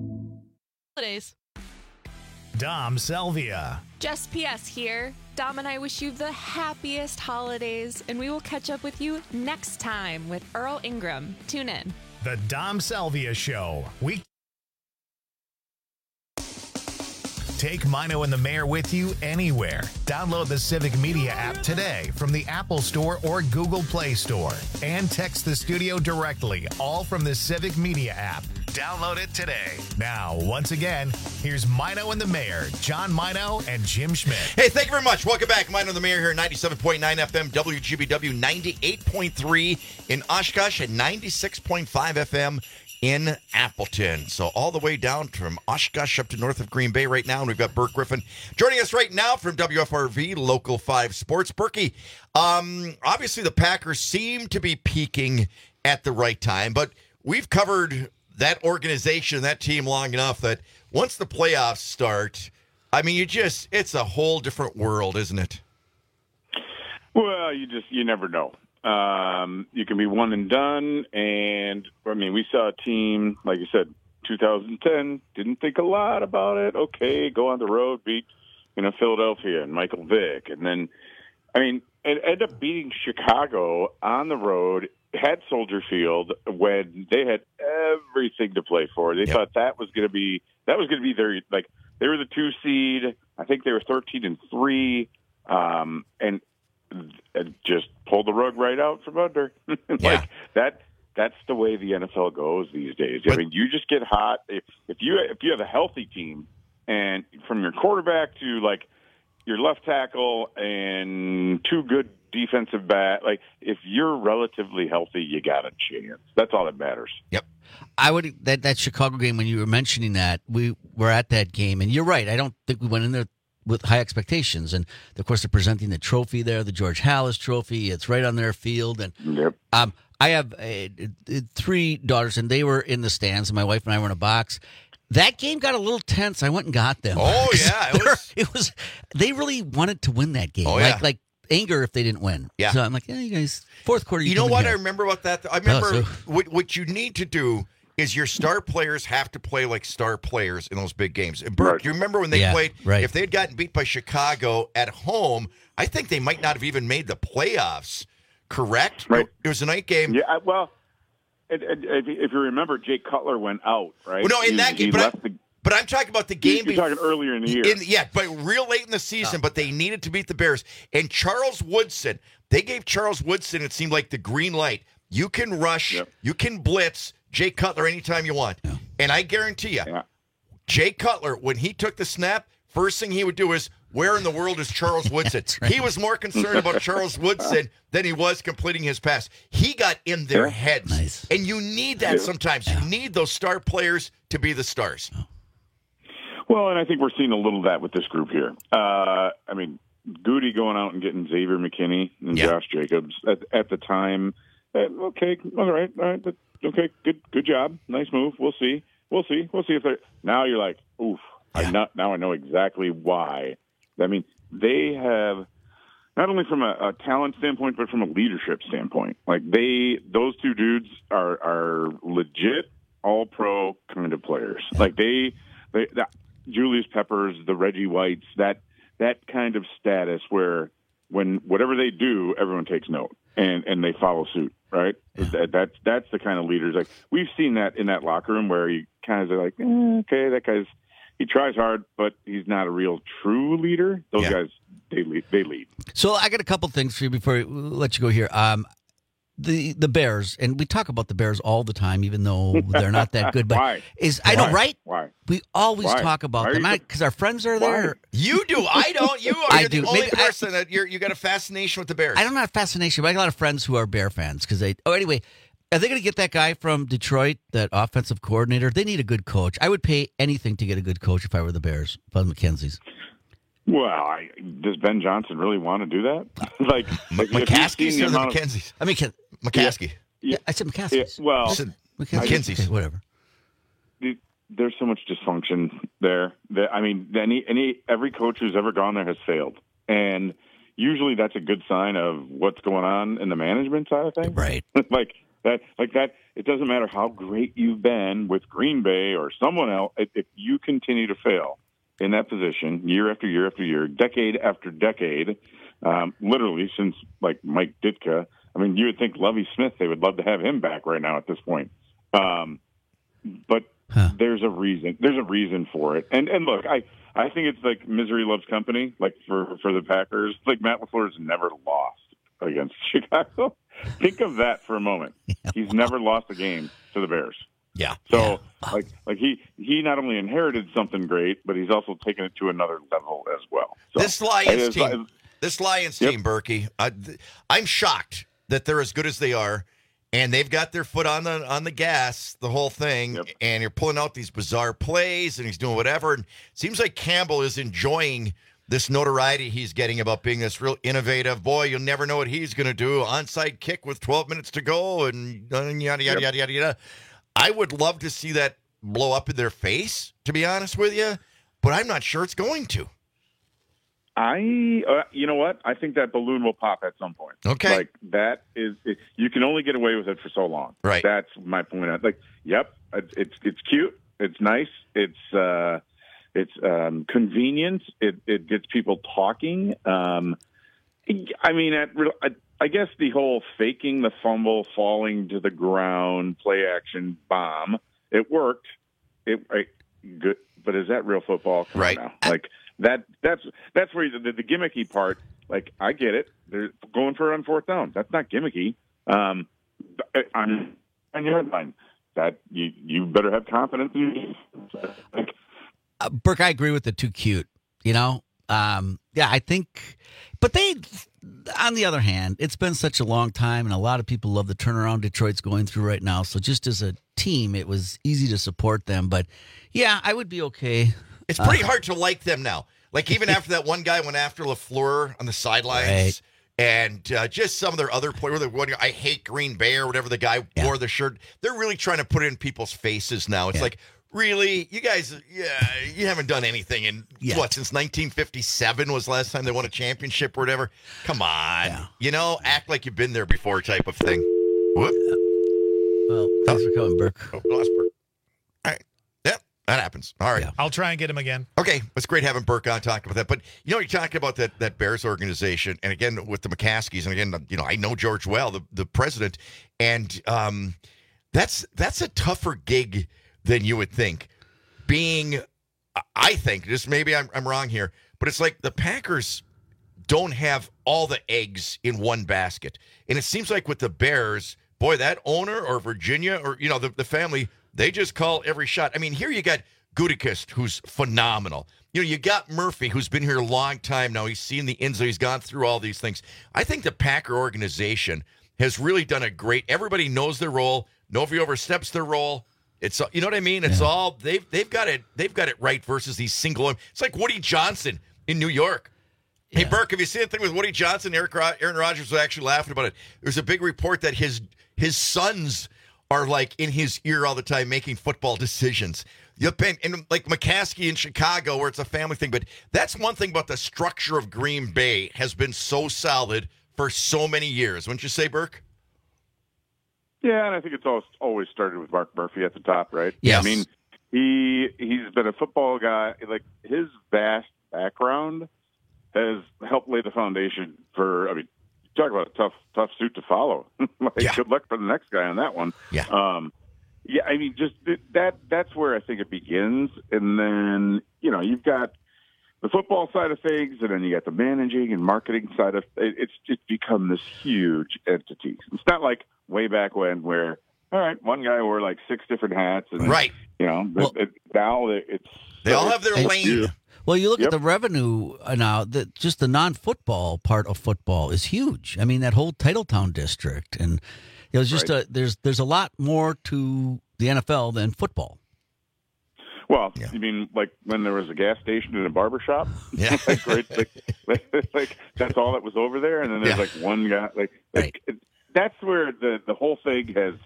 Holidays. Dom Selvia. Just PS here. Dom and I wish you the happiest holidays, and we will catch up with you next time with Earl Ingram. Tune in. The Dom Selvia Show. Take Mino and the Mayor with you anywhere. Download the Civic Media app today from the Apple Store or Google Play Store. And text the studio directly, all from the Civic Media app. Download it today. Now, once again, here's Mino and the Mayor, John Mino and Jim Schmidt. Hey, thank you very much. Welcome back. Mino and the Mayor here at 97.9 FM, WGBW 98.3 in Oshkosh and 96.5 FM in Appleton. So all the way down from Oshkosh up to north of Green Bay right now. And we've got Bert Griffin joining us right now from WFRV Local 5 Sports. Berkey, obviously the Packers seem to be peaking at the right time, but we've covered that organization, that team long enough that once the playoffs start, I mean, it's a whole different world, isn't it? Well, you never know. You can be one and done, and I mean, we saw a team, like you said, 2010, didn't think a lot about it. Okay, go on the road, beat, Philadelphia and Michael Vick. And then, I mean, it ended up beating Chicago on the road, had Soldier Field, when they had everything to play for. They thought that was going to be their, like, they were the 2 seed. I think they were 13-3, and just pulled the rug right out from under. Like that's the way the NFL goes these days. I mean, you just get hot if you have a healthy team, and from your quarterback to like your left tackle and 2 good defensive back, like if you're relatively healthy, you got a chance. That's all that matters. Yep. I would that Chicago game, when you were mentioning that, we were at that game, and you're right. I don't think we went in there with high expectations, and of course they're presenting the trophy there, the George Halas Trophy. It's right on their field, and I have 3 daughters, and they were in the stands, and my wife and I were in a box. That game got a little tense. I went and got them. Oh yeah, it was. They really wanted to win that game. Oh, yeah. Like anger if they didn't win. Yeah. So I'm like, you guys, fourth quarter. You know what I remember about that? I remember what you need to do is your star players have to play like star players in those big games. And Burke, you remember when they played, if they had gotten beat by Chicago at home, I think they might not have even made the playoffs, correct? Right. It was a night game. Yeah, well, if you remember, Jay Cutler went out, right? Well, no, in that game, but I'm talking about the game. You're talking earlier in the year. But real late in the season, but they needed to beat the Bears. And Charles Woodson, they gave Charles Woodson, it seemed like, the green light. You can rush, you can blitz Jay Cutler anytime you want. Yeah. And I guarantee you, Jay Cutler, when he took the snap, first thing he would do is, where in the world is Charles Woodson? Right. He was more concerned about Charles Woodson than he was completing his pass. He got in their heads. Nice. And you need that sometimes. You need those star players to be the stars. Well, and I think we're seeing a little of that with this group here. I mean, Goody going out and getting Xavier McKinney and Josh Jacobs at the time. Okay, all right. Okay, good job. Nice move. We'll see if they're now. You're like, oof. Now I know exactly why. I mean, they have not only from a talent standpoint, but from a leadership standpoint. Like those 2 dudes are legit all pro kind of players. Like they Julius Peppers, the Reggie Whites, that kind of status where when whatever they do, everyone takes note and they follow suit. Right? Yeah. That's the kind of leaders. Like we've seen that in that locker room where you kind of are like, okay, that guy's he tries hard, but he's not a real true leader. Those guys, they lead. So I got a couple things for you before we let you go here. The Bears, and we talk about the Bears all the time, even though they're not that good. But Why? I know, right? Why? We always talk about them because our friends are there. You do. I don't. You are. You're the only person that you got a fascination with the Bears. I don't have a fascination, but I got a lot of friends who are Bear fans because they. Oh, anyway. Are they going to get that guy from Detroit, that offensive coordinator? They need a good coach. I would pay anything to get a good coach if I were the Bears, if I was McKenzie's. Well, does Ben Johnson really want to do that? like McCaskey's or the McKenzie's? I mean, McCaskey. Yeah, I said McCaskey's. Yeah, well, McKenzie's. Okay, whatever. There's so much dysfunction there. I mean, every coach who's ever gone there has failed, and usually that's a good sign of what's going on in the management side of things. Right. like that. It doesn't matter how great you've been with Green Bay or someone else. If you continue to fail in that position year after year after year, decade after decade, literally since like Mike Ditka. I mean, you would think Lovie Smith, they would love to have him back right now at this point. But there's a reason. There's a reason for it. And look, I think it's like misery loves company. Like for the Packers, like Matt LaFleur's never lost against Chicago. Think of that for a moment. He's never lost a game to the Bears. Yeah. So like he not only inherited something great, but he's also taken it to another level as well. So, this Lions team, Berkey, I'm shocked that they're as good as they are, and they've got their foot on the gas, the whole thing, and you're pulling out these bizarre plays, and he's doing whatever. And it seems like Campbell is enjoying this notoriety he's getting about being this real innovative boy. You'll never know what he's going to do. Onside kick with 12 minutes to go, and yada, yada, yada, yada, yada. I would love to see that blow up in their face, to be honest with you, but I'm not sure it's going to. You know what? I think that balloon will pop at some point. Okay. Like that is, you can only get away with it for so long. Right. That's my point. Like, yep, it's cute. It's nice. It's convenient. It gets people talking. I mean, I guess the whole faking the fumble, falling to the ground, play action bomb, it worked. Good, but is that real football? Come on now. Like that's where the gimmicky part. Like I get it. They're going for it on fourth down. That's not gimmicky. On your headline, that you better have confidence in you. Burke, I agree with the too cute. I think, but they. On the other hand, it's been such a long time, and a lot of people love the turnaround Detroit's going through right now. So just as a team, it was easy to support them. But, yeah, I would be okay. It's pretty hard to like them now. Like, even after that one guy went after LaFleur on the sidelines, and just some of their other players, I hate Green Bay or whatever the guy wore the shirt, they're really trying to put it in people's faces now. It's like, really? You guys, you haven't done anything in, since 1957 was the last time they won a championship or whatever? Come on. Yeah. Act like you've been there before type of thing. Whoop. Well, thanks for coming, Burke. Oh, lost Burke. All right. Yeah, that happens. All right. Yeah. I'll try and get him again. Okay. It's great having Burke on talking about that. But, you're talking about that Bears organization, and again, with the McCaskies, and again, I know George well, the president, and that's a tougher gig than you would think. Being, I think, just maybe I'm wrong here, but it's like the Packers don't have all the eggs in one basket. And it seems like with the Bears, boy, that owner or Virginia or, the family, they just call every shot. I mean, here you got Gutekunst, who's phenomenal. You got Murphy, who's been here a long time now. He's seen the ins, he's gone through all these things. I think the Packer organization has really done a great, everybody knows their role. Nobody oversteps their role. It's, you know what I mean? It's all they've got it right versus these single. It's like Woody Johnson in New York. Yeah. Hey Burke, have you seen the thing with Woody Johnson? Aaron Rodgers was actually laughing about it. There's a big report that his sons are like in his ear all the time making football decisions. And like McCaskey in Chicago, where it's a family thing. But that's one thing about the structure of Green Bay has been so solid for so many years. Wouldn't you say, Burke? Yeah, and I think it's always started with Mark Murphy at the top, right? Yes. I mean, he's been a football guy. Like, his vast background has helped lay the foundation for, talk about a tough suit to follow. Good luck for the next guy on that one. Yeah. Just that's where I think it begins. And then, you've got the football side of things, and then you got the managing and marketing side of it. It's just become this huge entity. It's not like way back when where, all right, one guy wore like 6 different hats. And, right. Now it's... They all have their lane. Well, you look at the revenue now, just the non-football part of football is huge. I mean, that whole Titletown district. And it was just there's a lot more to the NFL than football. Well, you mean like when there was a gas station and a barber shop? Yeah. like that's all that was over there, and then there's like one guy. That's where the whole thing has.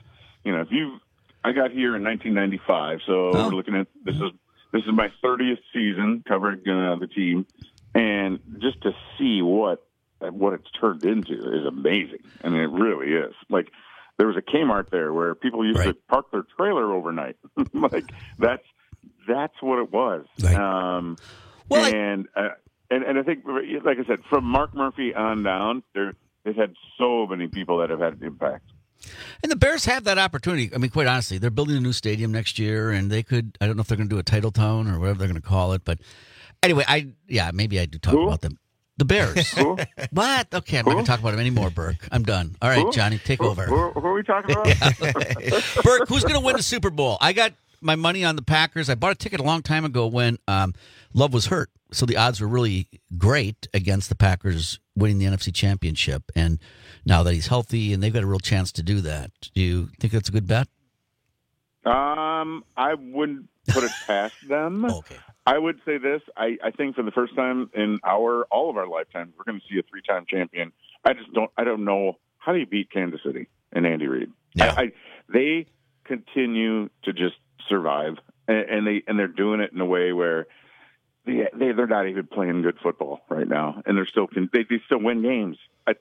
I got here in 1995, so we're looking at this is my 30th season covering the team, and just to see what it's turned into is amazing. I mean, it really is. Like, there was a Kmart there where people used to park their trailer overnight. Like that's what it was. Right. And I think, like I said, from Mark Murphy on down, they've had so many people that have had an impact. And the Bears have that opportunity. I mean, quite honestly, they're building a new stadium next year, and they could, I don't know if they're going to do a Titletown or whatever they're going to call it, but Anyway, maybe I do talk about them. The Bears. What? Okay, I'm not going to talk about them anymore, Burke. I'm done. All right, Johnny, take over. Who are we talking about? Burke, who's going to win the Super Bowl? I got my money on the Packers. I bought a ticket a long time ago when Love was hurt, so the odds were really great against the Packers winning the NFC Championship. And now that he's healthy and they've got a real chance to do that, do you think that's a good bet? I wouldn't put it past them. Okay. I would say this. I think for the first time in all of our lifetimes, we're going to see a 3-time champion. I don't know, how do you beat Kansas City and Andy Reid? Yeah. They continue to just survive, and they're doing it in a way where they're not even playing good football right now, and they still win games.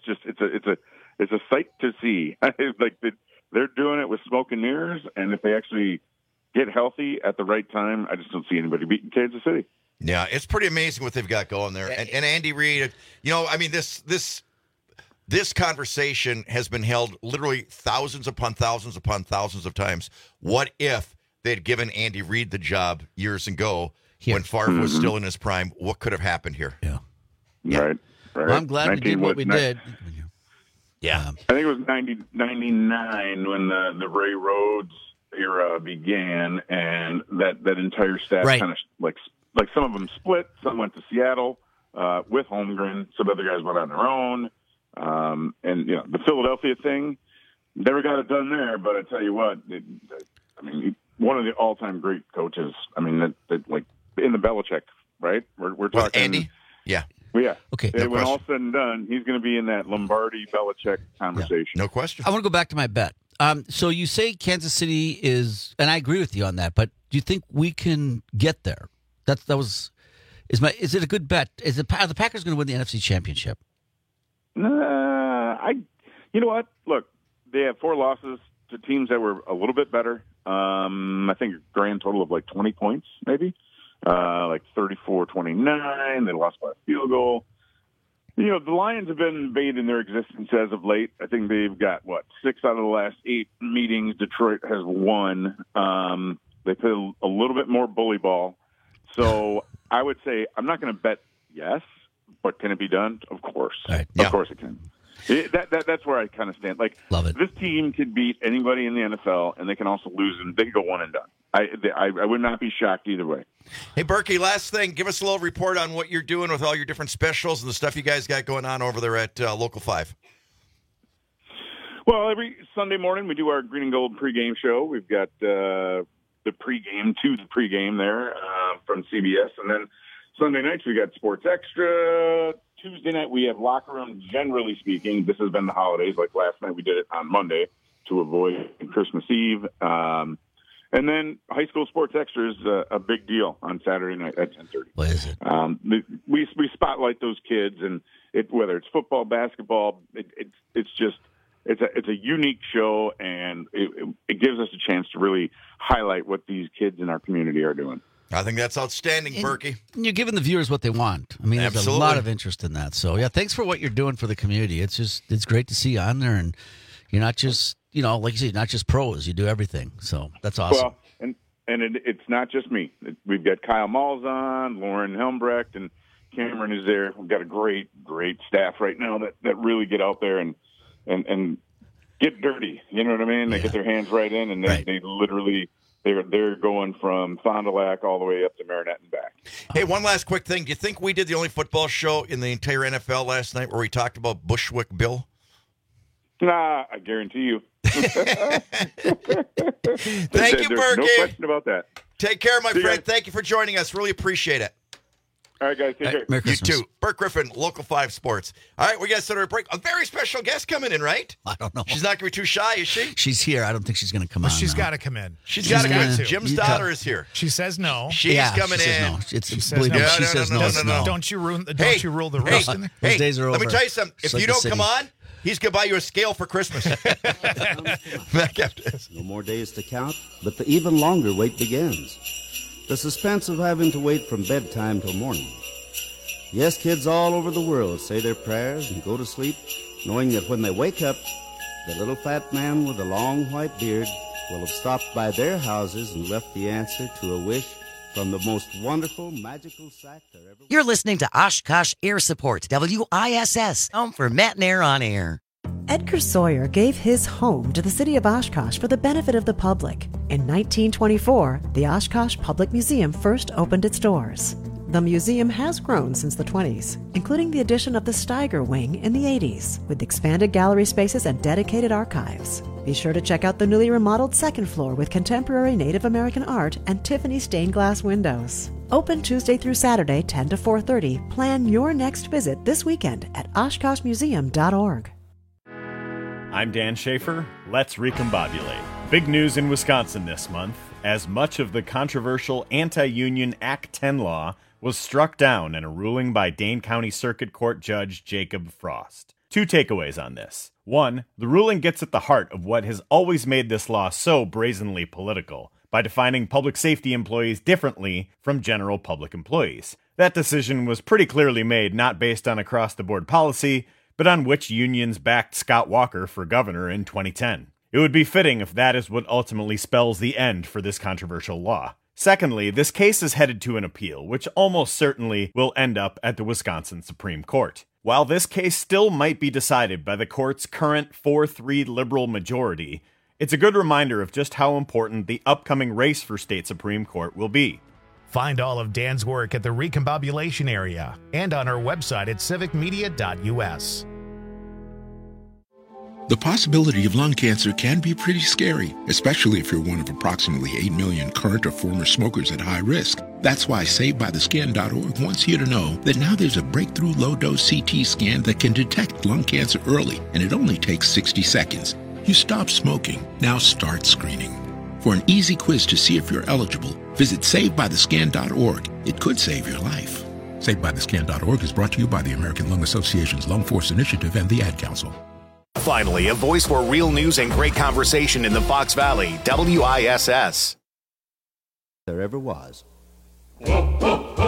It's a sight to see. They're doing it with smoke and mirrors, and if they actually get healthy at the right time, I just don't see anybody beating Kansas City. Yeah, it's pretty amazing what they've got going there. And Andy Reid, this conversation has been held literally thousands upon thousands upon thousands of times. What if they'd given Andy Reid the job years ago when Favre was still in his prime? What could have happened here? Yeah. Right. Well, I'm glad we did what we did. Yeah. I think it was 99 when the Ray Rhodes era began, and that entire staff kind of like some of them split. Some went to Seattle with Holmgren. Some other guys went on their own. And the Philadelphia thing, never got it done there. But I tell you what, one of the all-time great coaches. I mean, that like in the Belichick, right? We're talking Andy. Yeah. Well, yeah. Okay. When all's said and done, he's going to be in that Lombardi-Belichick conversation. No question. I want to go back to my bet. So you say Kansas City is, and I agree with you on that, but do you think we can get there? Is it a good bet? Are the Packers going to win the NFC Championship? You know what? Look, they have 4 losses to teams that were a little bit better. I think a grand total of like 20 points, maybe. Like 34-29. They lost by a field goal. The Lions have been bathed in their existence as of late. I think they've got, 6 out of the last 8 meetings Detroit has won. They play a little bit more bully ball. So I would say I'm not going to bet yes, but can it be done? Of course. Right. Of course it can. That's where I kind of stand. Love it. This team could beat anybody in the NFL, and they can also lose, and they can go one and done. I would not be shocked either way. Hey, Berkey, last thing. Give us a little report on what you're doing with all your different specials and the stuff you guys got going on over there at Local 5. Well, every Sunday morning we do our Green and Gold pregame show. We've got the pregame there from CBS, and then Sunday nights we got Sports Extra. Tuesday night we have Locker Room. Generally speaking, this has been the holidays. Like last night we did it on Monday to avoid Christmas Eve. And then High School Sports Extra is a big deal on Saturday night at 10:30. What is it? We spotlight those kids, and whether it's football, basketball, it's a unique show, and it gives us a chance to really highlight what these kids in our community are doing. I think that's outstanding, Berkey. And you're giving the viewers what they want. I mean, there's a lot of interest in that. So, yeah, thanks for what you're doing for the community. It's great to see you on there, and you're not just, like you said, not just pros. You do everything. So that's awesome. Well, and it's not just me. We've got Kyle Malzahn, Lauren Helmbrecht, and Cameron is there. We've got a great, great staff right now that really get out there and get dirty. You know what I mean? They get their hands right in, and they literally – They're going from Fond du Lac all the way up to Marinette and back. Hey, one last quick thing. Do you think we did the only football show in the entire NFL last night where we talked about Bushwick Bill? Nah, I guarantee you. Thank you, Berkey. No question about that. Take care, my friend. Thank you for joining us. Really appreciate it. All right, guys. Take care. Merry Christmas. You too. Burke Griffin, Local 5 Sports. All right, we got to start our break. A very special guest coming in, right? I don't know. She's not going to be too shy, is she? She's here. I don't think she's going to come on. She's got to come in. She's got to come in. Jim's daughter is here. She says no. She's coming in. No. She says no. Don't you rule the roast in there? Those days are over. Let me tell you something. If you don't come on, he's going to buy you a scale for Christmas. Back after this. No more days to count, but the even longer wait begins. The suspense of having to wait from bedtime till morning. Yes, kids all over the world say their prayers and go to sleep, knowing that when they wake up, the little fat man with the long white beard will have stopped by their houses and left the answer to a wish from the most wonderful, magical sack there ever was. You're listening to Oshkosh Air Support, WISS, home for Matt and Air on Air. Edgar Sawyer gave his home to the city of Oshkosh for the benefit of the public. In 1924, the Oshkosh Public Museum first opened its doors. The museum has grown since the 20s, including the addition of the Steiger Wing in the 80s, with expanded gallery spaces and dedicated archives. Be sure to check out the newly remodeled second floor with contemporary Native American art and Tiffany stained glass windows. Open Tuesday through Saturday, 10 to 4:30. Plan your next visit this weekend at OshkoshMuseum.org. I'm Dan Schaefer. Let's recombobulate. Big news in Wisconsin this month, as much of the controversial anti-union Act 10 law was struck down in a ruling by Dane County Circuit Court Judge Jacob Frost. 2 takeaways on this. 1, the ruling gets at the heart of what has always made this law so brazenly political, by defining public safety employees differently from general public employees. That decision was pretty clearly made not based on across-the-board policy, but on which unions backed Scott Walker for governor in 2010. It would be fitting if that is what ultimately spells the end for this controversial law. Secondly, this case is headed to an appeal, which almost certainly will end up at the Wisconsin Supreme Court. While this case still might be decided by the court's current 4-3 liberal majority, it's a good reminder of just how important the upcoming race for state Supreme Court will be. Find all of Dan's work at the Recombobulation Area and on our website at civicmedia.us. The possibility of lung cancer can be pretty scary, especially if you're one of approximately 8 million current or former smokers at high risk. That's why SaveByTheScan.org wants you to know that now there's a breakthrough low-dose CT scan that can detect lung cancer early, and it only takes 60 seconds. You stop smoking, now start screening. For an easy quiz to see if you're eligible, visit SaveByTheScan.org. It could save your life. SaveByTheScan.org is brought to you by the American Lung Association's Lung Force Initiative and the Ad Council. Finally, a voice for real news and great conversation in the Fox Valley, WISS. There ever was. Up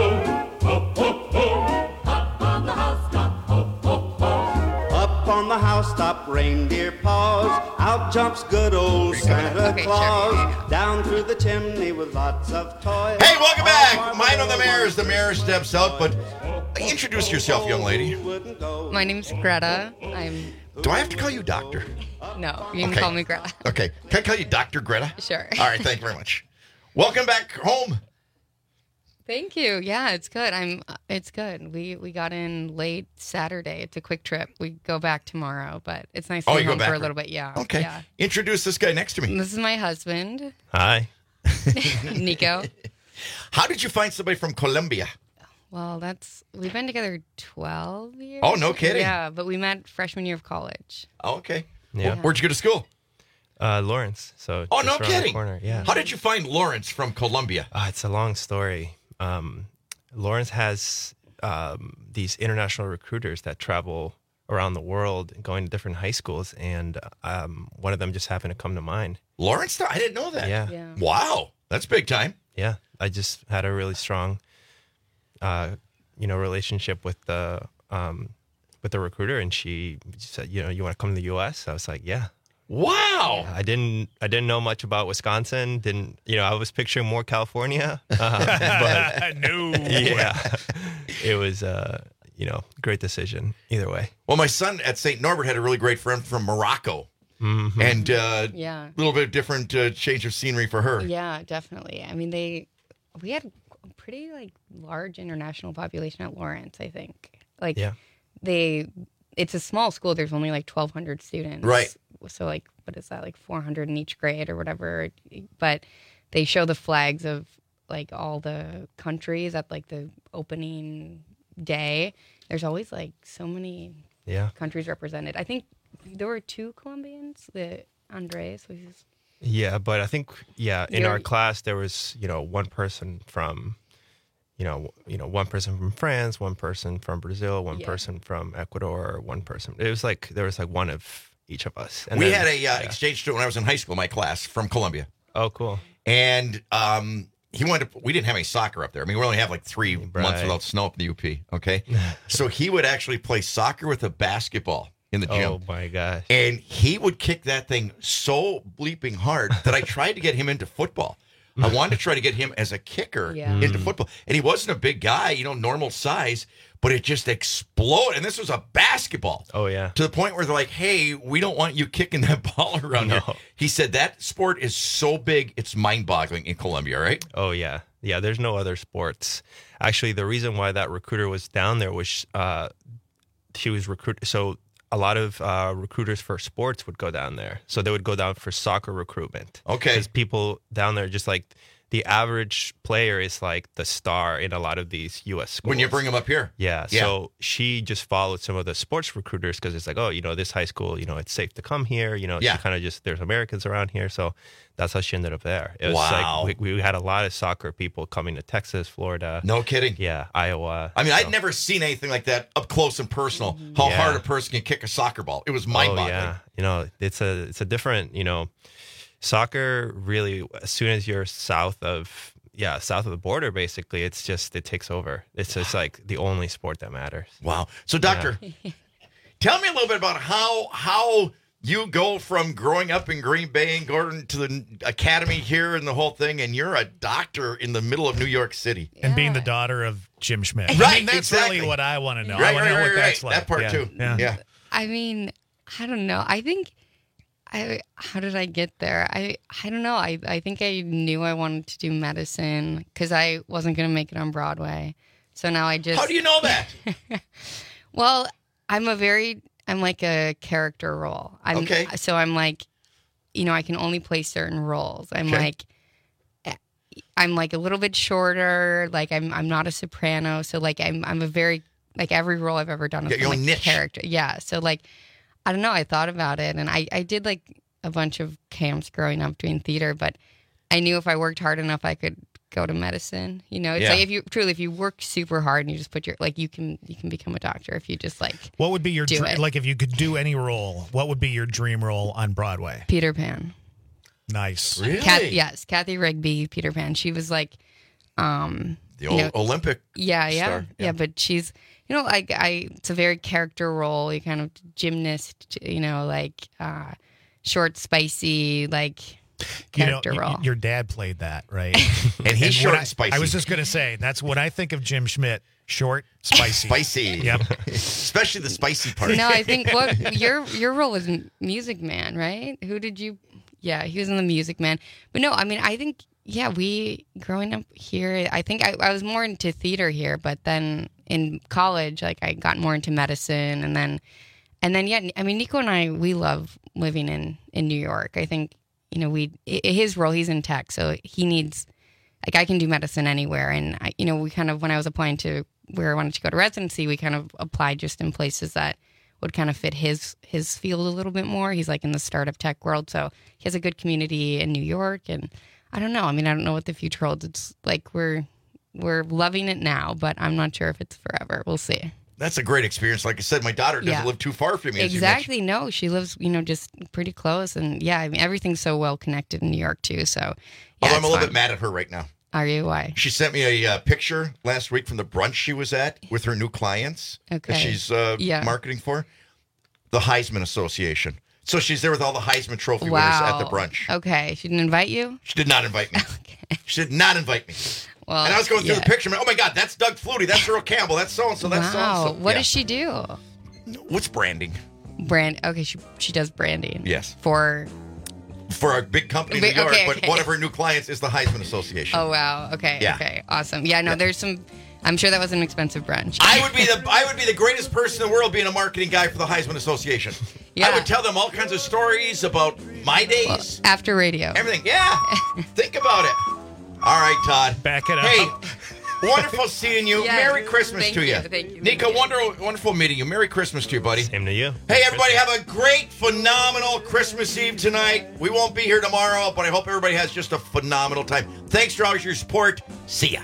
on the housetop, reindeer paws, out jumps good old Santa Claus, down through the chimney with lots of toys. Hey, welcome back. Mine on the Mayor's. The Mayor steps out, but introduce yourself, young lady. My name's Greta. Do I have to call you Doctor? No, you can call me Greta. Okay. Can I call you Dr. Greta? Sure. All right, thank you very much. Welcome back home. Thank you. Yeah, it's good. It's good. We got in late Saturday. It's a quick trip. We go back tomorrow, but it's nice to be home for a little bit. Yeah. Okay. Yeah. Introduce this guy next to me. This is my husband. Hi. Nico. How did you find somebody from Colombia? Well, we've been together 12 years. Oh, no kidding. Yeah, but we met freshman year of college. Oh, okay. Yeah. Where'd you go to school? Lawrence. So. Oh, no kidding. Yeah. How did you find Lawrence from Colombia? It's a long story. Lawrence has these international recruiters that travel around the world going to different high schools, and one of them just happened to come to mind. Lawrence? I didn't know that. Yeah. Wow. That's big time. Yeah. I just had a really strong relationship with the recruiter, and she said, you want to come to the U.S.? I was like, yeah. Wow. I didn't know much about Wisconsin. I was picturing more California. But no. Yeah. It was great decision either way. Well, my son at St. Norbert had a really great friend from Morocco. Mm-hmm. And a little bit different change of scenery for her. Yeah, definitely. I mean, we had a pretty large international population at Lawrence, I think. It's a small school. There's only 1,200 students. Right. So what is that? 400 in each grade or whatever. But they show the flags of all the countries at the opening day. There's always so many countries represented. I think there were 2 Colombians, the Andres. Yeah, but I think in our class there was one person from one person from France, one person from Brazil, one person from Ecuador, one person. It was there was one of each of us. And we had a exchange student when I was in high school, my class, from Colombia. Oh, cool. And we didn't have any soccer up there. I mean, we only have 3 months without snow up in the UP, okay? So he would actually play soccer with a basketball in the gym. Oh, my gosh. And he would kick that thing so bleeping hard that I tried to get him into football. I wanted to try to get him as a kicker into football. And he wasn't a big guy, normal size, but it just exploded. And this was a basketball. Oh, yeah. To the point where they're like, hey, we don't want you kicking that ball around here. He said that sport is so big, it's mind-boggling in Colombia, right? Oh, yeah. Yeah, there's no other sports. Actually, the reason why that recruiter was down there was she was recruited. So a lot of recruiters for sports would go down there. So they would go down for soccer recruitment. Okay. Because people down there, just like the average player is like the star in a lot of these U.S. schools. When you bring them up here. Yeah. So she just followed some of the sports recruiters because it's like, oh, this high school, it's safe to come here. She kind of just, there's Americans around here. So that's how she ended up there. It was like we had a lot of soccer people coming to Texas, Florida. No kidding. Yeah. Iowa. I mean, I'd never seen anything like that up close and personal, how hard a person can kick a soccer ball. It was mind-boggling. Yeah. It's a different, soccer really, as soon as you're south of the border, basically, it takes over. It's just like the only sport that matters. Wow. So, Doctor, tell me a little bit about how you go from growing up in Green Bay and going to the academy here and the whole thing, and you're a doctor in the middle of New York City. And being the daughter of Jim Schmidt. Right, I mean, that's really what I want to know. Right, I want to know what that's like. That part, too. Yeah. I mean, I don't know. I think... how did I get there? I don't know. I think I knew I wanted to do medicine because I wasn't going to make it on Broadway. So now I just... How do you know that? Well, I'm like a character role. Okay. So I'm like, I can only play certain roles. I'm like a little bit shorter. Like I'm not a soprano. So like I'm a very, like every role I've ever done is your own niche. Character. Yeah. So like, I don't know. I thought about it, and I did like a bunch of camps growing up doing theater, but I knew if I worked hard enough, I could go to medicine. It's like if you work super hard and you just put you can become a doctor if you just like. What would be your like if you could do any role? What would be your dream role on Broadway? Peter Pan. Nice. Really? Kathy Rigby, Peter Pan. She was like, the old Olympic. Star. Yeah, but she's. It's a very character role. You kind of gymnast, like short, spicy, like character role. Your dad played that, right? And he's short and spicy. I was just going to say, that's what I think of Jim Schmidt. Short, spicy. Spicy. Yep. Especially the spicy part. No, I think your role was Music Man, right? Who did you... Yeah, he was in the Music Man. But no, I mean, I think... Yeah, growing up here, I think I was more into theater here, but then in college, like I got more into medicine, and then I mean, Nico and I, we love living in New York. I think, his role, he's in tech, so he needs, like I can do medicine anywhere, and we kind of, when I was applying to where I wanted to go to residency, we kind of applied just in places that would kind of fit his field a little bit more. He's like in the startup tech world, so he has a good community in New York, and I don't know. I mean, I don't know what the future holds. It's like we're loving it now, but I'm not sure if it's forever. We'll see. That's a great experience. Like I said, my daughter doesn't live too far from me. Exactly. No, she lives, just pretty close. And I mean, everything's so well connected in New York too. So, although I'm a little bit mad at her right now. Are you? Why? She sent me a picture last week from the brunch she was at with her new clients that she's marketing for, the Heisman Association. So she's there with all the Heisman Trophy winners at the brunch. Okay. She didn't invite you? She did not invite me. Okay. She did not invite me. Well, and I was going through the picture. Oh, my God, that's Doug Flutie. That's Earl Campbell. That's so-and-so. That's so-and-so. What does she do? What's branding? Okay, she does branding. Yes. For a big company in New York, but one of her new clients is the Heisman Association. Oh, wow. Okay. Yeah. Okay. Awesome. Yeah, no, there's some... I'm sure that was an expensive brunch. I would be the greatest person in the world being a marketing guy for the Heisman Association. Yeah. I would tell them all kinds of stories about my days. Well, after radio. Everything. Yeah. Think about it. All right, Todd. Back it up. Hey, wonderful seeing you. Yes, Merry Christmas to you. Thank you. Nico, wonderful meeting you. Merry Christmas to you, buddy. Same to you. Hey, everybody, have a great, phenomenal Christmas Eve tonight. We won't be here tomorrow, but I hope everybody has just a phenomenal time. Thanks for all your support. See ya.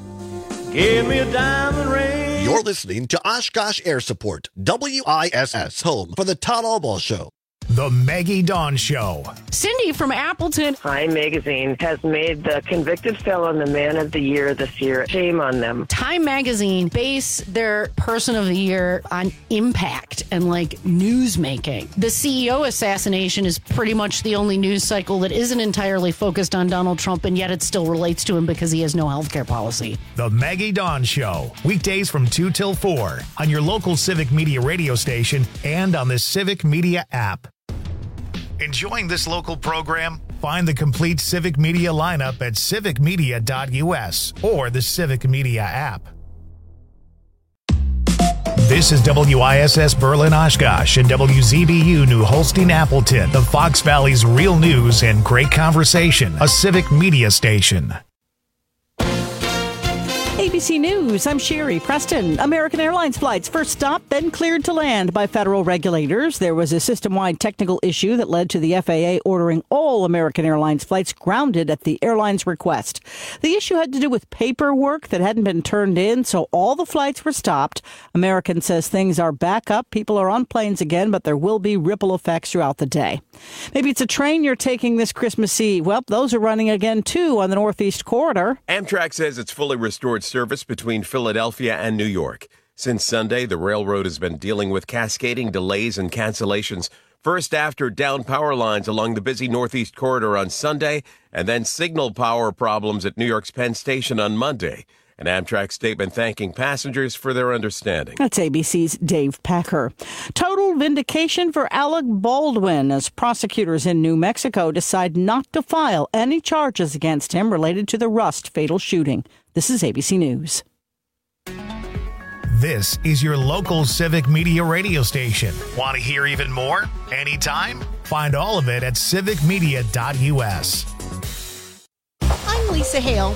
Give me a diamond ring. You're listening to Oshkosh Air Support, WISS, home for the Todd Albaugh Show. The Maggie Dawn Show. Cindy from Appleton. Time Magazine has made the convicted felon the Man of the Year this year. Shame on them. Time Magazine base their Person of the Year on impact and like news making. The CEO assassination is pretty much the only news cycle that isn't entirely focused on Donald Trump, and yet it still relates to him because he has no healthcare policy. The Maggie Dawn Show. Weekdays from 2 till 4 on your local Civic Media radio station and on the Civic Media app. Enjoying this local program? Find the complete Civic Media lineup at civicmedia.us or the Civic Media app. This is WISS Berlin Oshkosh and WZBU New Holstein Appleton, the Fox Valley's real news and great conversation, a Civic Media station. ABC News, I'm Sherry Preston. American Airlines flights first stopped, then cleared to land by federal regulators. There was a system-wide technical issue that led to the FAA ordering all American Airlines flights grounded at the airline's request. The issue had to do with paperwork that hadn't been turned in, so all the flights were stopped. American says things are back up. People are on planes again, but there will be ripple effects throughout the day. Maybe it's a train you're taking this Christmas Eve. Well, those are running again, too, on the Northeast Corridor. Amtrak says it's fully restored service between Philadelphia and New York. Since Sunday, the railroad has been dealing with cascading delays and cancellations. First after down power lines along the busy Northeast Corridor on Sunday, and then signal power problems at New York's Penn Station on Monday. An Amtrak statement thanking passengers for their understanding. That's ABC's Dave Packer. Total vindication for Alec Baldwin as prosecutors in New Mexico decide not to file any charges against him related to the Rust fatal shooting. This is ABC News. This is your local Civic Media radio station. Want to hear even more? Anytime? Find all of it at civicmedia.us. I'm Lisa Hale.